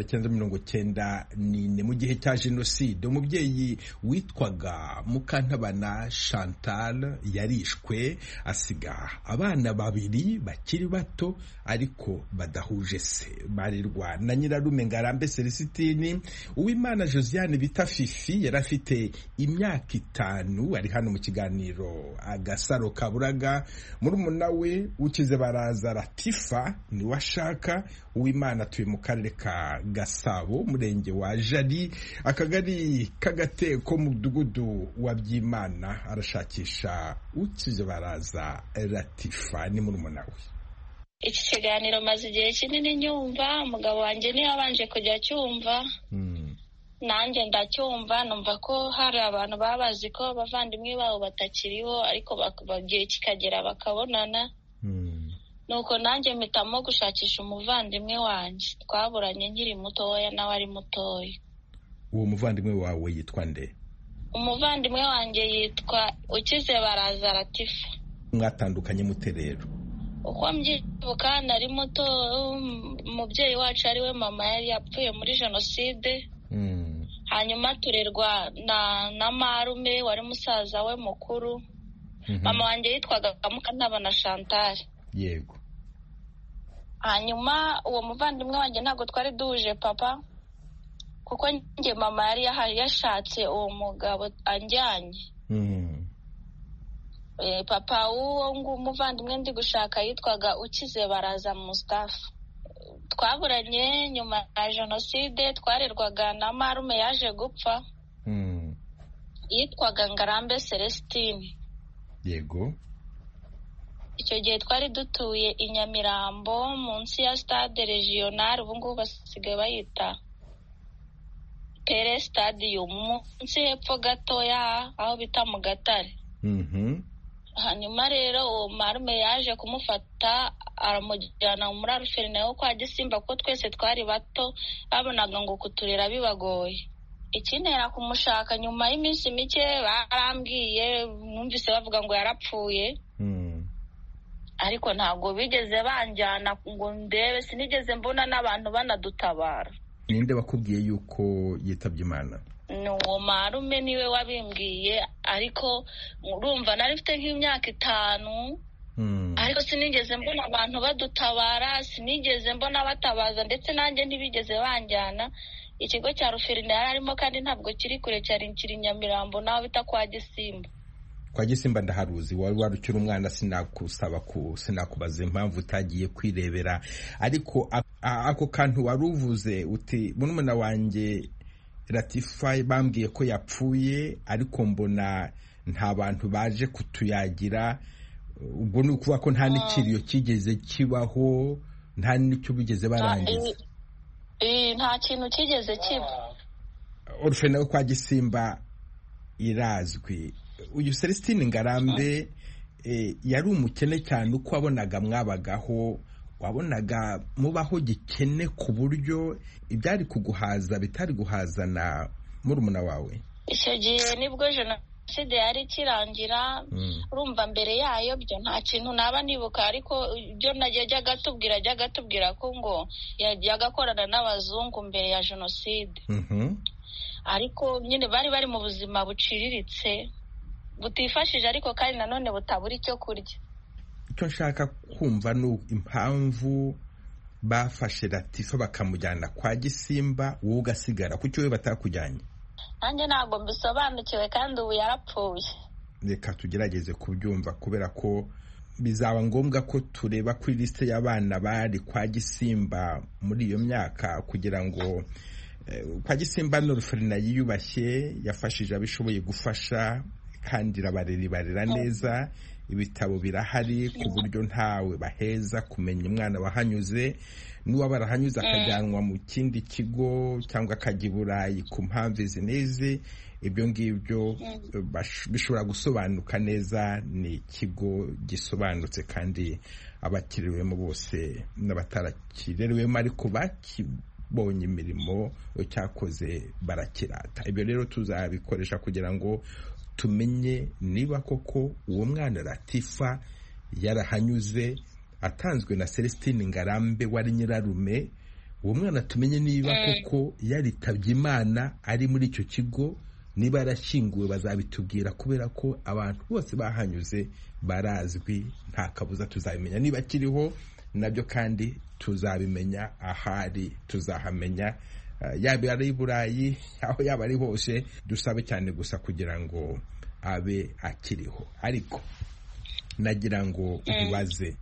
w'1994 mu gihe cya Jenoside. Umubyeyi witwaga Mukantabana Chantal yarishwe, asiga abana babiri bakiri bato ariko badahuje se, barirwa na nyirarume Ngarambe Celestine. Uwimana Josiane bita Fifi yari afite imyaka 5, ari hano mu kiganiro Agasaro Kaburaga. Murumuna we ukize baraza Latifa ni washaka. Uwimana atuye mu karere ka Gasabo, umurenge wa Jali, akagari k'Agateko mu mudugudu wa Byimana. Arashakisha ukize baraza Latifa ni murumuna we.
Iki kiganiro maze igihe kinini nyumva, umugabo wanjye niyo abanje kujya cyumva, nanjye ndacyumva, numva ko hari abantu baba bazi ko abavandimwe babo batakiriho, ariko bagiye kikagera bakabonana. Nuko nanjye mpitamo gushakisha umuvandimwe wanjye twaburanye nkiri mutoya nawe ari mutoya.
Uwo muvandimwe wawe yitwa nde?
Umuvandimwe wanjye yitwa Ukize baraza Latifa.
Mwatandukanye mute rero?
Uko mbyibuka nari muto, umubyeyi wacu ari we mama yari yapfuye muri Jenoside. Hanyuma turerwa na marume wari musaza we mukuru. Mama wanjye yitwaga Mukantabana Chantal.
Yego.
Hanyuma uwo muvandimwe wanjye ntabwo twari duhuje papa, kuko njye mama yari yashatse uwo mugabo anjyanye. Papa w'uwo umuvandimwe ndi gushaka yitwaga Ukize baraza Mustafa. Twaburanye nyuma ya Jenoside, twarerwaga na marume yaje gupfa, yitwaga Ngarambe Celestine.
Yego.
Icyo gihe twari dutuye i Nyamirambo munsi ya Stade Regional, ubu ngubu basigaye bayita Pere Stadium, munsi hepfo gatoya aho bita mu Gatare. Hanyuma rero uwo marume yaje kumufata aramujyana muri Aruferina yo kwa Gisimba, ko twese twari bato, babonaga ngo kuturera bibagoye. Ikintera kumushaka nyuma y'iminsi mike barambwiye, numvise bavuga ngo yarapfuye. Ariko ntabwo bigeze banjyana ngo ndebe, sinigeze mbona n'abantu banadutabara.
Ninde bakubwiye yuko yitabye Imana?
Uwo marume niwe wabimbwiye, ariko urumva nari mfite nk'imyaka 5, ariko sinigeze mbona abantu badutabara, sinigeze mbona batabaza, ndetse nanjye ntibigeze banjyana. Ikigo cya Ruferina yari arimo kandi ntabwo kiri kure, cyari kiri Nyamirambo naho bita kwa Gisimba.
Kwa Gisimba ndaharuzi, wari warukira umwana, sinakubaza impamvu utagiye kwirebera. Ariko ako kantu waruvuze uti murumuna wanjye Latifa bambwiye ko yapfuye, ariko mbona nta bantu baje kutuyagira. Ubwo ni ukuvuga ko nta n'ikiriyo kigeze kibaho, nta n'icyo bigeze barangiza?
Nta kintu kigeze kiba.
Orufena yo kwa Gisimba irazwi. Uyu Celestine Ngarambe yari umukene cyane, uko wabonaga mwabagaho, wabonaga mubaho gikene ku buryo ibyari kuguhaza bitari guhazana murumuna wawe?
Icyo gihe nibwo Jenoside yari kirangira, urumva mbere yayo byo nta kintu naba nibuka, ariko ibyo najyaga atubwira ko ngo yajyaga akorana n'abazungu mbere ya Jenoside. Ariko nyine bari mu buzima buciriritse butifashije, ariko kandi nanone butabura icyo kurya.
Icyo nshaka kumva ni impamvu bafashe Latifa bakamujyana kwa Gisimba, wowe ugasigara. Kuki wowe batakujyanye?
Nanjye ntabwo mbisobanukiwe, kandi ubu yarapfuye.
Reka tugerageze kubyumva, kubera ko bizaba ngombwa ko tureba kuri lisite y'abana bari kwa Gisimba muri iyo myaka kugira ngo kwa Gisimba n'uruferina yiyubashye yafashije abishoboye gufasha kandi barera neza. Ibitabo birahari ku buryo ntawe baheza kumenya umwana wahanyuze, n'uwaba arahanyuze akajyanwa mu kindi kigo cyangwa akajya i Burayi ku mpamvu izi n'izi. Ibyo ngibyo bishobora gusobanuka neza. Ni ikigo gisobanutse kandi abakirewemo bose n'abatarakirewemo ariko bakibonye imirimo cyakoze barakirata. Ibyo rero tuzabikoresha kugira ngo tumenye niba koko uwo mwana Latifa yarahanyuze atanzwe na Celestine Ngarambe wari nyirarume. Uwo mwana tumenye niba koko yaritabye Imana ari muri icyo kigo, niba yarashyinguwe bazabitubwira kubera ko abantu bose bahanyuze barazwi, nta kabuza tuzabimenya. Niba akiriho nabyo kandi tuzabimenya, ahari tuzahamenya, yaba ari i Burayi aho yaba ari hose. Dusabe cyane gusa kugira ngo abe akiriho. Ariko nagira ngo ubaze,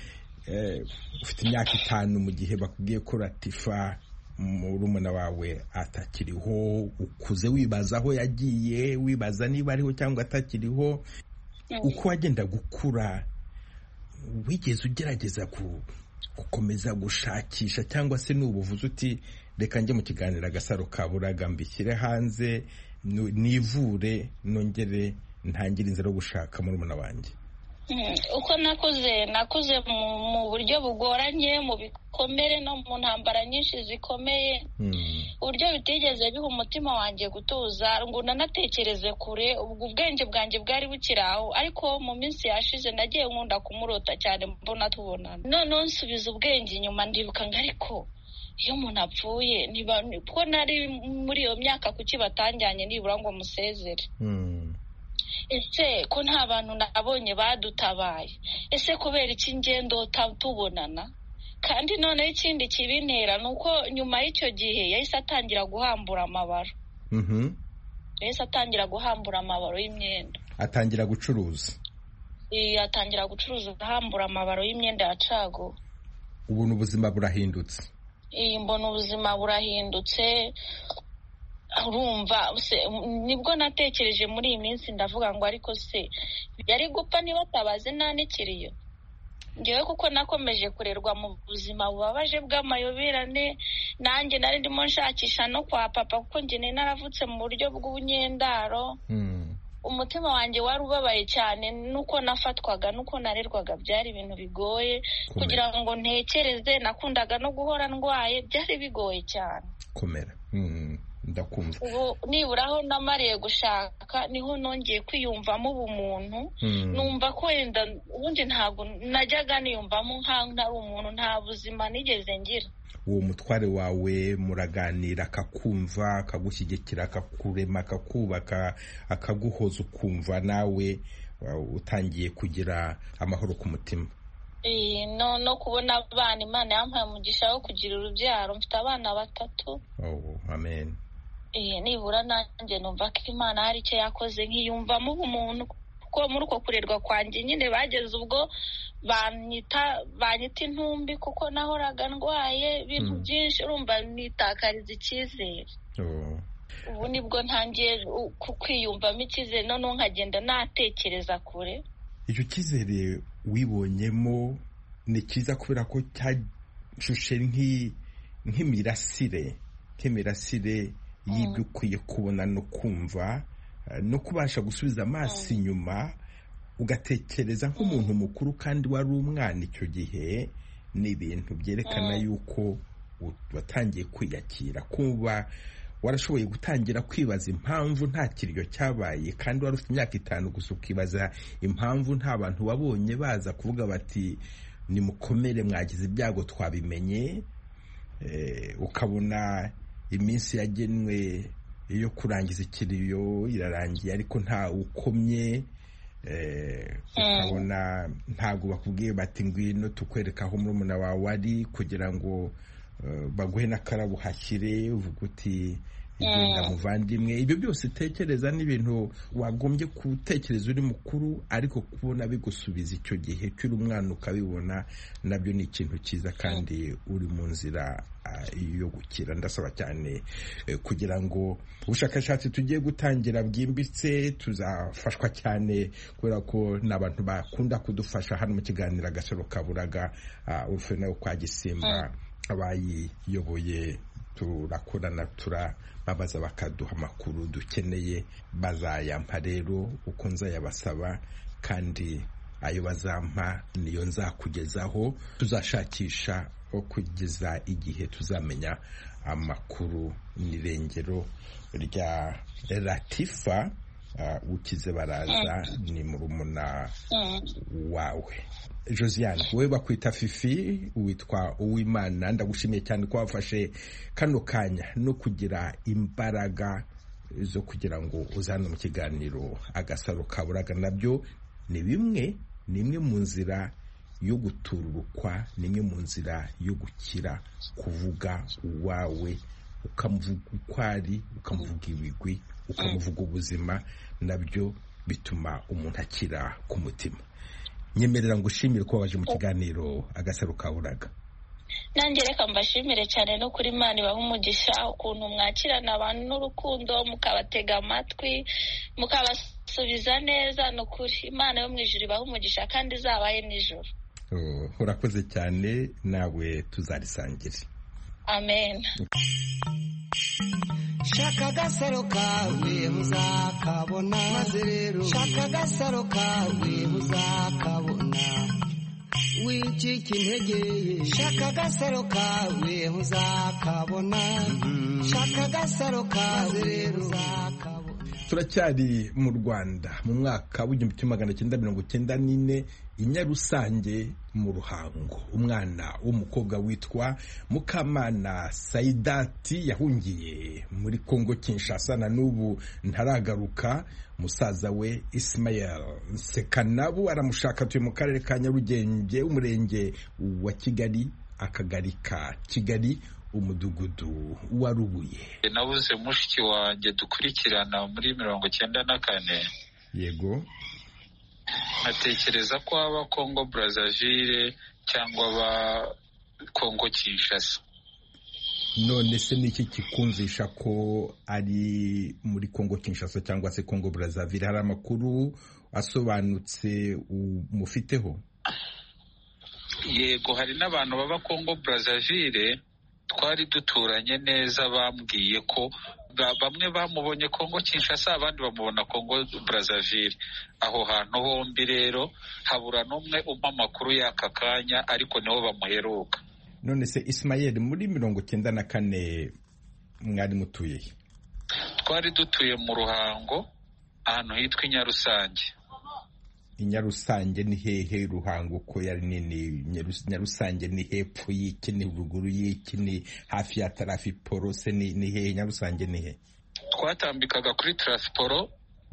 ufite imyaka 5 mu gihe bakubwiye ko Latifa murumuna wawe atakiriho, ukuze wibaza aho yagiye, wibaza niba ariho cyangwa atakiriho. Uko wagenda gukura wigeze ugerageza gukomeza gushakisha cyangwa se n'ubuvuzi uti reka njye mu kiganiro Agasaro Kaburaga mbishyire hanze nivure nongere ntangire inzira yo gushaka murumuna wanjye?
Uko nakuze mu buryo bugoranye, mu bikomere no mu ntambara nyinshi zikomeye, uburyo bitigeze biha umutima wanjye gutuza ngo nanatekereze kure. Ubwo ubwenge bwanjye bwari bukiri aho, ariko mu minsi yashize nagiye nkunda kumurota cyane mbona tubonana. Noneho nsubiza ubwenge inyuma ndibuka ngo ariko iyo umuntu apfuye ko nari muri iyo myaka kuki batanjyanye nibura ngo musezere? Ese ko nta bantu nabonye badutabaye? Ese kubera iki ngendo tubonana? Kandi noneho ikindi kibintera ni uko nyuma y'icyo gihe yahise atangira guhambura amabaro. Yahise atangira guhambura amabaro y'imyenda, atangira
gucuruza.
Atangira gucuruza ahambura amabaro y'imyenda ya cago.
Ubu ubuzima burahindutse.
Mbona ubuzima burahindutse. Urumva nibwo natekereje muri iyi minsi ndavuga ngo ariko se yari gupfa niba atabaze nanikiriyo ngewe, kuko nakomeje kurerwa mu buzima bubabaje bw'amayoberane. Nanjye nari ndimo nshakisha no kwa papa kuko njye naravutse mu buryo bw'ubunyendaro. Umutima wanjye wari ubabaye cyane, nuko nafatwaga nuko narerwaga byari ibintu bigoye kugira ngo ntekereze. Nakundaga no guhora ndwaye, byari bigoye cyane.
Komera. Ndakumva.
Ubu nibura aho namariye gushaka niho nongeye kwiyumvamo ubumuntu. Numva ko wenda ubundi ntabwo najyaga niyumvamo nkaho ntari umuntu, nta buzima nigeze ngira.
Uwo mutware wawe muraganira, akakumva, akagushyigikira, akakurema, akakubaka, akaguhoza, ukumva nawe utangiye kugira amahoro ku mutima?
No kubona abana Imana yampaye umugisha wo kugira urubyaro. Mfite abana 3.
Amen.
Nibura nanjye numva ko Imana hari icyo yakoze, nkiyumvamo ubumuntu, kuko muri uko kurerwa kwanjye nyine bageze ubwo banyita intumbi kuko nahoraga ndwaye ibintu byinshi. Urumva nitakariza icyizere. Ubu nibwo ntangiye kwiyumvamo icyizere, noneho nkagenda natekereza kure.
Icyo cyizere wibonyemo ni cyiza kubera ko cyashushe nk'imirasire y'ibyo ukwiye kubona no kumva no kubasha gusubiza amaso inyuma ugatekereza nk'umuntu mukuru kandi wari umwana icyo gihe. Ni ibintu byerekana yuko watangiye kwiyakira, kuba warashoboye gutangira kwibaza impamvu nta kiryo cyabaye kandi wari ufite imyaka 5 gusa, ukibaza impamvu nta bantu wabonye baza kuvuga bati nimukomere, mwagize ibyago twabimenye. Ukabona iminsi yagenwe yo kurangiza ikiriyo irarangiye ariko nta ukomye. Ukabona ntabwo bakubwiye bati ngwino tukwereka aho murumuna wawe ari kugira ngo baguhe n'akarabo hashyire, uvuga uti igenda muvandimwe. Ibyo byose utekereza n'ibintu wagombye gutekereza uri mukuru, ariko kubona bigusubiza icyo gihe cy'uri umwana ukabibona, nabyo ni ikintu cyiza kandi uri mu nzira yo gukira. Ndasaba cyane kugira ngo ubushakashatsi tugiye gutangira bwimbitse, tuzafashwa cyane kubera ko n'abantu bakunda kudufasha hano mu kiganiro Agasaro Kaburaga. Urufena kwa Gisimba abayiyoboye turakorana, turababaza bakaduha amakuru dukeneye, bazayampa rero uko nzayabasaba, kandi ayo bazampa niyo nzakugezaho. Tuzashakisha kugeza igihe tuzamenya amakuru n'irengero rya Latifa Ukize Baraza, ni murumuna wawe. Josiane, wowe bakwita Fifi, witwa Uwimana. Ndagushimiye cyane ko wafashe kano kanya no kugira imbaraga zo kugira ngo uzane mu kiganiro Agasaro Kaburaga. Nabyo ni imwe mu nzira yo gutururukwa, ni imwe mu nzira yo gukira, kuvuga uwawe, ukamuvuga uko ari, ukamuvuga ibigwi, ukamuvuga ubuzima, nabyo bituma umuntu akira ku mutima. Nyemerera ngo ushimire ko waje mu kiganiro Agasaro Kaburaga.
Nanjye reka mbashimire cyane no kuri Imana ibaha umugisha, ukuntu mwakirana abantu n'urukundo, mukabatega amatwi, mukabasubiza neza. Ni ukuri Imana yo mu ijuru ibaha umugisha kandi izabahe nijoro.
Urakoze cyane, nawe tuzarisangire.
Amen.
Shaka agasaro kawe muzakabona, maze rero shaka agasaro kawe muzakabona. Wicika intege, shaka agasaro kawe muzakabona. Shaka agasaro kawe rero muzakabona.
Turacyari mu Rwanda mu mwaka w'1994 i Nyarusange mu Ruhango. Umwana w'umukobwa witwa Mukamana Saidati yahungiye muri Kongo Kinshasa, na n'ubu ntaragaruka. Musaza we Ismael Nsekanabo aramushaka, atuye mu karere ka Nyarugenge, umurenge wa Kigali, akagari ka Kigali, umudugudu wa Rubuye.
Nabuze mushiki wanjye dukurikirana muri 1994.
Yego.
Natekereza ko aba Congo Brazzaville cyangwa aba Congo Kinshasa.
None se niki kikumvisha ko ari muri Congo Kinshasa cyangwa se Congo Brazzaville? Hari amakuru asobanutse mufiteho?
Yego, hari n'abantu baba Congo Brazzaville twari duturanye neza, bambwiye ko bamwe bamubonye Congo Kinshasa, abandi bamubona Congo Brazzaville. Aho hantu hombi rero habura n'umwe umpa amakuru y'aka kanya, ariko niho bamuheruka.
None se Ismael, muri 1994 mwari mutuye?
Twari dutuye mu Ruhango, ahantu hitwa i Nyarusange.
Inyarusange ni hehe? Ruhango ko yari nini? Nyarusange ni hepfo y'iki, ni ruguru y'iki, ni hafi ya Trafiporo se ni hehe? Nyarusange ni he?
Twatambikaga kuri Trafiporo,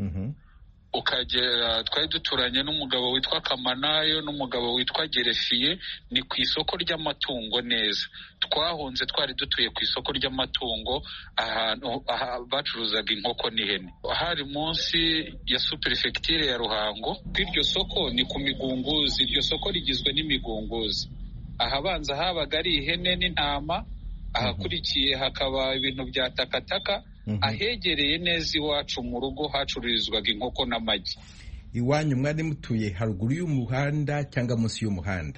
ukagera, twari duturanye n'umugabo witwa Kamanayo n'umugabo witwa Gerefiye, ni ku isoko ry'amatungo neza. Twahunze, twari dutuye ku isoko ry'amatungo, ahantu bacuruzaga inkoko n'ihene. Hari munsi ya superefecture ya Ruhango. Kw'iryo soko ni ku Migunguzi, iryo soko rigizwe n'imigunguzi. Ahabanza habaga ari ihene n'intama, ahakurikiye hakaba ibintu bya takataka. Ahegereye neza iwacu mu rugo hacururizwaga inkoko n'amagi.
Iwanyu mwari mutuye haruguru y'umuhanda cyangwa munsi y'umuhanda?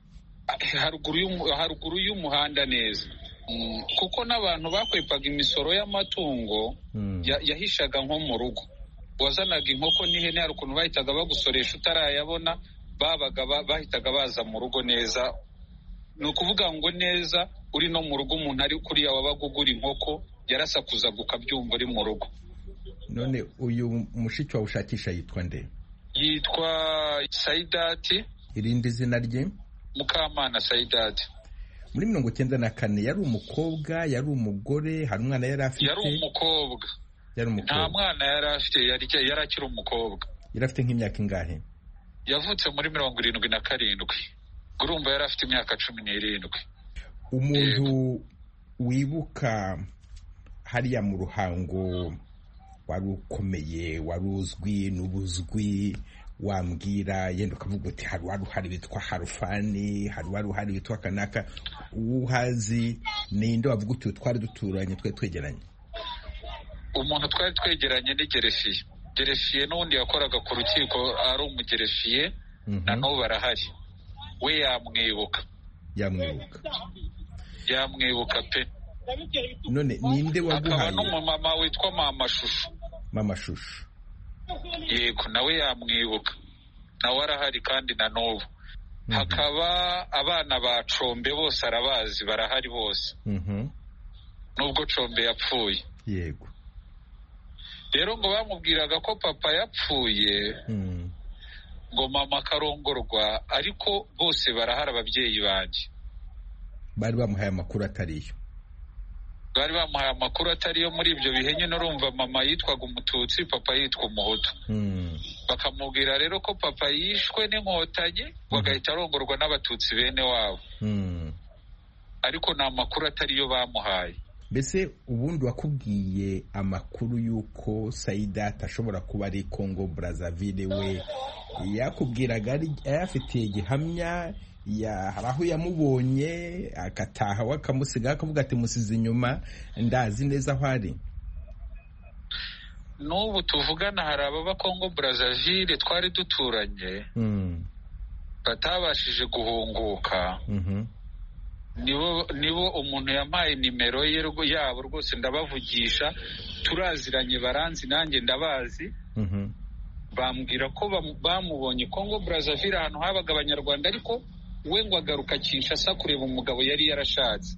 Haruguru y'umuhanda neza, kuko n'abantu bakwepaga imisoro y'amatungo yahishaga nko mu rugo. Wazanaga inkoko n'ihene, hari ukuntu bahitaga bagusoresha utarayabona, bahitaga baza mu rugo neza. Ni ukuvuga ngo neza uri no mu rugo, umuntu ari kuriya wabaga ugura inkoko yarasakuzaga ukabyumva uri mu rugo.
None uyu mushiki wawe ushakisha yitwa nde?
Yitwa Saidati.
Irindi zina rye?
Mukamana Saidati.
Muri 1994 yari umukobwa, yari umugore, hari umwana yari afite?
Yari umukobwa. Nta mwana yari afite, yari akiri umukobwa.
Yari afite nk'imyaka ingahe?
Yavutse muri 77. Urumva yari afite imyaka 17.
Umuntu wibuka hariya mu Ruhango wari ukomeye, wari uzwi n'ubuzwi, wambwira yenda ukavuga uti hari wari uhari witwa Harufani, hari wari uhari witwa Kanaka, uhazi ninde wavuga uti twari duturanye twe twegeranye?
Umuntu twari twegeranye ni Gerefiye n'ubundi yakoraga ku rukiko ari umugerefiye, na n'ubu barahari. We yamwibuka pe.
None ninde waguhaye?
Akaba n'umumama witwa Mama Shusho. Yego, nawe yamwibuka, nawe arahari kandi na n'ubu. Hakaba abana ba Combe bose arabazi, barahari bose, nubwo Combe yapfuye.
Yego.
Rero ngo bamubwiraga ko papa yapfuye, ngo mama akarongorwa, ariko bose barahari ababyeyi banjye.
Bari bamuhaye amakuru atariyo?
Bari bamuhaye amakuru atariyo. Muri ibyo bihe nyine urumva mama yitwaga Umututsi, papa yitwa Umuhutu. Bakamubwira rero ko papa yishwe n'inkotanyi, bagahita arongorwa n'abatutsi bene wabo. Ariko nta makuru atariyo bamuhaye.
Mbese ubundi wakubwiye amakuru y'uko Saidati ashobora kuba ari Congo Brazzaville, we yakubwiraga ayafitiye gihamya? Hari aho yamubonye agataha wakamusiga akavuga ati musize inyuma, ndazi neza aho ari?
N'ubu tuvugana hari ababa Congo Brazzaville twari duturanye, batabashije guhunguka. Nibo umuntu yampaye nimero ye yabo rwose, ndabavugisha, turaziranye, baranzi, nanjye ndabazi. Bambwira ko bamubonye Congo Brazzaville ahantu habaga abanyarwanda, ariko we ngo agaruka Kinshasa kureba umugabo yari yarashatse.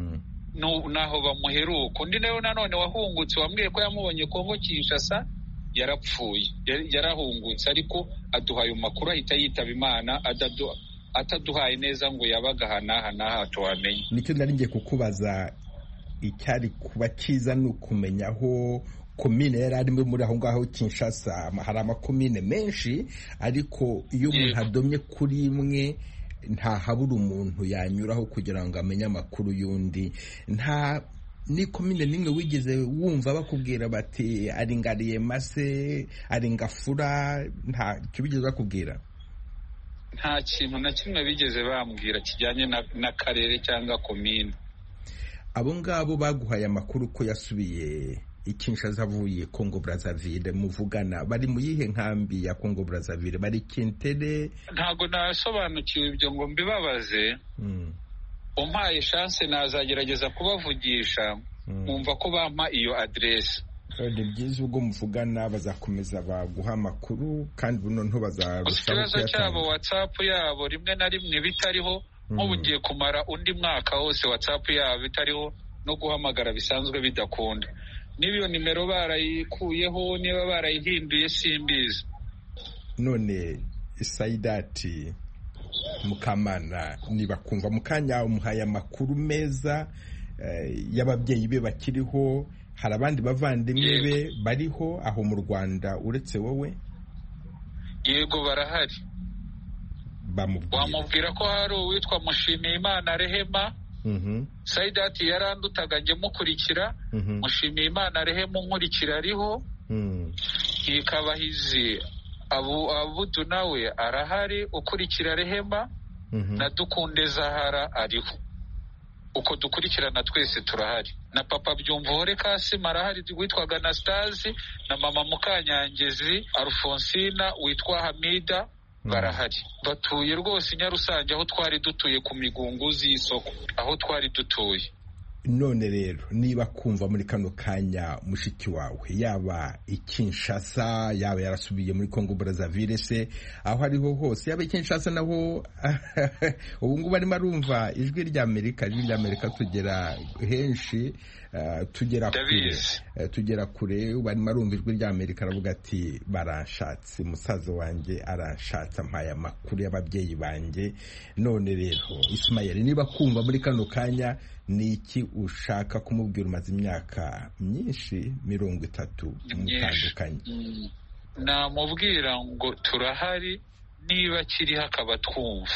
Naho bamuheruka. Undi nawe nanone wahungutse wambwiye ko yamubonye Congo Kinshasa, yarapfuye, yarahungutse, ariko aduhaye amakuru ahita yitaba Imana, ataduhaye neza ngo yabaga hanaha tuwamenye.
Nicyo nari ngiye kukubaza, icyari kuba cyiza ni ukumenya aho komine yari arimo muri aho ngaho Kinshasa. Hari amakomine menshi, ariko iyo umuntu adomye kuri imwe ntahabura umuntu yanyuraho kugira ngo amenye amakuru y'undi. Nta n'ikomine nimwe wigeze wumva bakubwira bati ari ngariye mase, ari ngafura? Nta cyo bigeze bakubwira?
Nta kintu na kimwe bigeze bambwira kijyanye n'akarere cyangwa komine.
Abo ngabo baguhaye amakuru ko yasubiye Kinshasa avuye Congo Brazzaville, muvugana bari mu yihe nkambi ya Congo Brazzaville? Bari Kintere?
Ntago nasobanukiwe ibyo ngo mbibabaze. Umpaye chance nazagerageza kubavugisha, nkumva ko bampa iyo adresse.
Ni byiza ubwo muvugana bazakomeza baguha amakuru, kandi buno ntibazarushaho
ikibazo cyabo WhatsApp yabo rimwe na rimwe bitariho. Nk'ubu ngiye kumara undi mwaka wose WhatsApp yabo bitariho, no guhamagara bisanzwe bidakunda. Niba iyo nimero barayikuyeho, niba barayihinduye simbizi.
None Saidati Mukamana, niba kumva mukanya umuhaye amakuru meza y'ababyeyi be bakiriho, hari abandi bavandimwe be bariho aho mu Rwanda uretse wowe?
Yego, barahari. Wamubwira ko hari uwitwa Mushimiyimana Rehema. Saidati yarandutaga njye mukurikira. Mushimiyimana Rehema nkurikira ariho. Ikabahizi Abudu nawe arahari ukurikira Rehema. Na Dukunde Zahara ariho. Uko dukurikirana twese turahari. Na papa Byumvuhore Kasima arahari witwaga Anastase, na mama Mukanyangezi Alfonsina witwa Hamida barahari. Batuye rwose Nyarusange, aho twari dutuye ku migunguzi y'isoko, aho twari dutuye.
None rero niba kumva muri kano kanya mushiki wawe yaba Kinshasa, yaba yarasubiye muri Congo Brazzaville, se aho ariho hose, yaba Kinshasa naho ubu ngubu arimo arumva ijwi rya Amerika, tugera henshi, tugera kure, barimo arumva ijwi rya Amerika, aravuga ati baranshatse, musaza wanjye aranshatse, ampaye amakuru y'ababyeyi banjye. None rero Ismael, niba kumva muri kano kanya, ni iki ushaka kumubwira? Umaze imyaka myinshi 30 mutandukanye.
Namubwira ngo turahari, niba kiriho akaba twumva.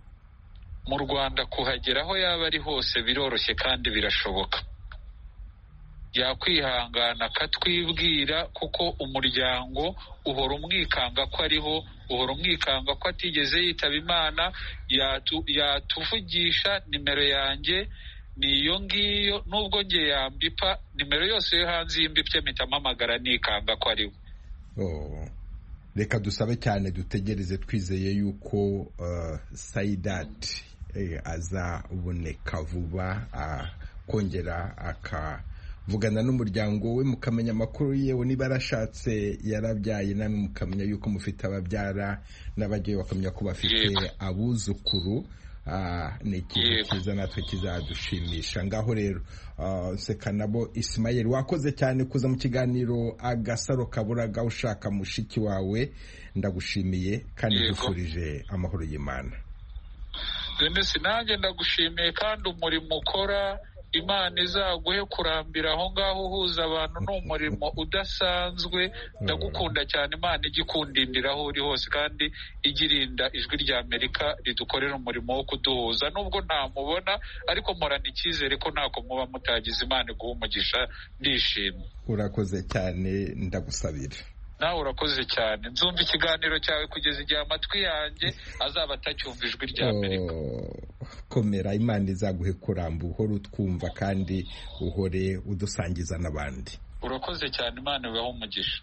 Mu Rwanda kuhagera aho yaba ari hose biroroshye kandi birashoboka. yakwihangana akatwibwira, kuko umuryango uhora umwikanga ko ariho, uhora umwikanga ko atigeze yitaba Imana. Yatuvugisha, nimero yanjye ni iyo ngiyo, nubwo ngiye yambipa nimero yose yo hanze y'imbipye mpita mpamagara nikanga ko ariwe.
Reka dusabe cyane, dutegereze twizeye yuko Saidat azaboneka vuba, akongera akavugana n'umuryango we, mukamenya amakuru yewe niba arashatse yarabyaye, namwe mukamenya yuko mufite ababyara n'abajyayo, bakamenya ko bafite abuzukuru. Ni ikintu cyiza natwe kizadushimisha. Ngaho rero Sekanabo Ismael, wakoze cyane kuza mu kiganiro Agasaro Kaburaga ushaka mushiki wawe. Ndagushimiye kandi dufurije amahoro y'Imana.
Denise, nanjye ndagushimiye, kandi umurimo ukora Imana izaguhe kurambira aho ngaho uhuza abantu, ni umurimo udasanzwe. Ndagukunda cyane, Imana igikundindira aho uri hose, kandi igirinda ijwi rya Amerika ridukorera umurimo wo kuduhuza. Nubwo ntamubona, ariko mporana icyizere ko ntako muba mutagize. Imana iguha umugisha, ndishimye.
Urakoze cyane, ndagusabira.
Nawe urakoze cyane. Nzumva ikiganiro cyawe kugeza igihe amatwi yanjye azaba atacyumva ijwi rya Amerika.
Komera, Imana izaguhe kuramba, uhore utwumva kandi uhore udusangiza n'abandi.
Urakoze cyane, Imana ibahe umugisha.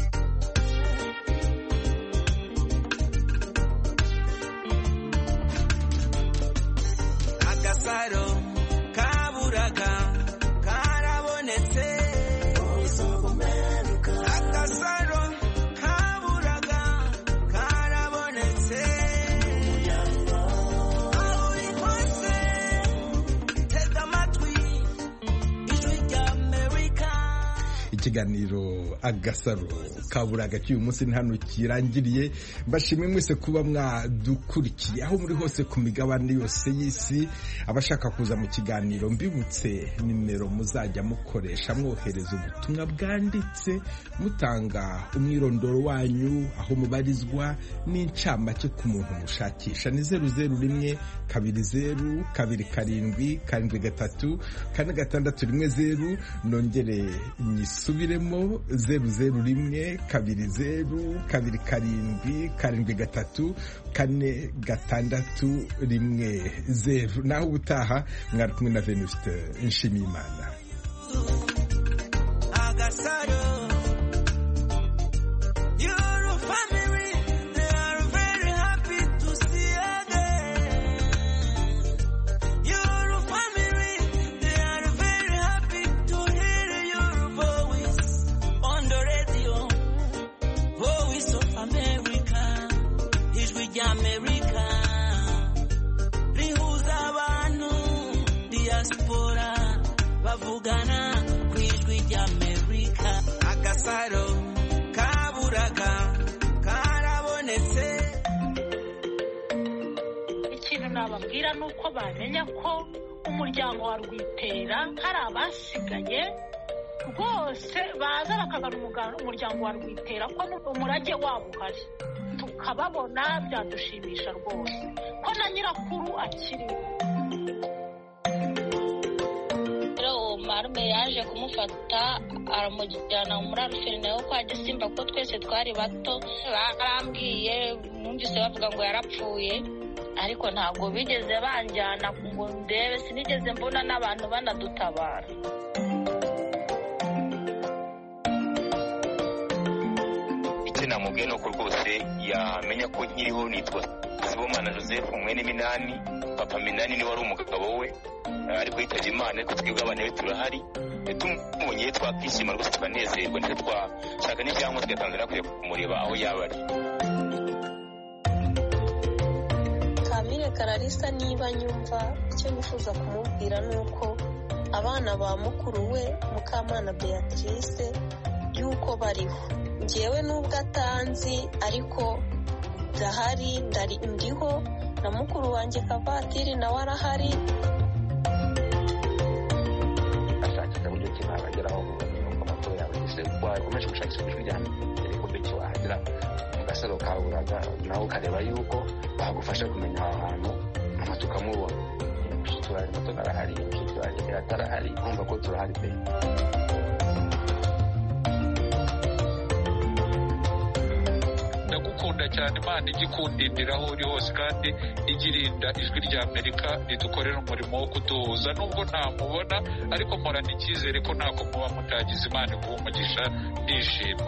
Agasaro Kaburaga karabonetse. Agasaro Kaburaga karabonetse. Aho uri hose tega amatwi ijwi rya Amerika.
Ikiganiro Agasaro Kaburaga cy'uyu munsi ni hano kirangiriye. Mbashimye mwese kuba mwadukurikiye aho muri hose ku migabane yose y'isi. Abashaka kuza mu kiganiro, mbibutse nimero muzajya mukoresha mwohereza ubutumwa bwanditse, mutanga umwirondoro wanyu, aho mubarizwa n'incamake ku muntu mushakisha. Ni 001 20 207 7 4 nongere nyisubiremo 001 20 207 7 4 10. Naho ubutaha mwari kumwe na Venuste Nshimiyimana.
Agasaro, your family, they are very happy to see again. Your family, they are very happy to hear your voice on the radio. Voice of America, ijwi rya America. Rihuza abantu, diaspora, bavugana ku ijwi rya Amerika. Agasaro Kaburaga karabonetse.
Ikintu nababwira ni uko bamenya ko umuryango wa Rwitera hari abasigaye rwose baza bakagana umuryango wa Rwitera ko umurage wabo uhari, tukababona byadushimisha rwose ko na nyirakuru akiriho.
Marume yaje kumufata aramujyana muri Ruferina yo kwa Gisimba, ko twese twari bato. Barambwiye, numvise bavuga ngo yarapfuye, ariko ntabwo bigeze banjyana ngo ndebe, sinigeze mbona n'abantu banadutabara.
Icyo namubwiye ni uko rwose yamenya ko nkiriho, nitwa Sibomana Joseph mwene Minani. Papa Minani ni wari umugabo we, ariko yitabye Imana, ariko twebwe abana be turahari. Tumubonye twakwishima rwose, tukanezerwa, ndetse twashaka n'icyangombwa tugatangira kujya kumureba aho yaba ari.
Kamire Kararisa, niba nyumva, icyo nifuza kumubwira ni uko abana ba mukuru we Mukamana Beatrice yuko bariho. Njyewe nubwo atanzi, ariko ndahari, ndiho, na mukuru wanjye Kavatiri nawe arahari.
ashakisha uburyo ki babageraho nuko amakuru yawe yose wakomeje gushakisha ijwi rya Amerika uburyo ki wahagera mu Gasaro Kaburaga, nawe ukareba yuko bagufasha kumenya aho hantu, hanyuma tukamubona. turahari, amatora arahari, inshuti wanjye atarahari, urumva ko turahari pe.
Ndagukunda cyane, Imana igikundindira aho uri hose kandi igirinda ijwi rya Amerika ridukorera umurimo wo kuduhuza, nubwo ntamubona ariko mporana icyizere ko ntako muba mutagize. Imana iguha umugisha, ndishimye.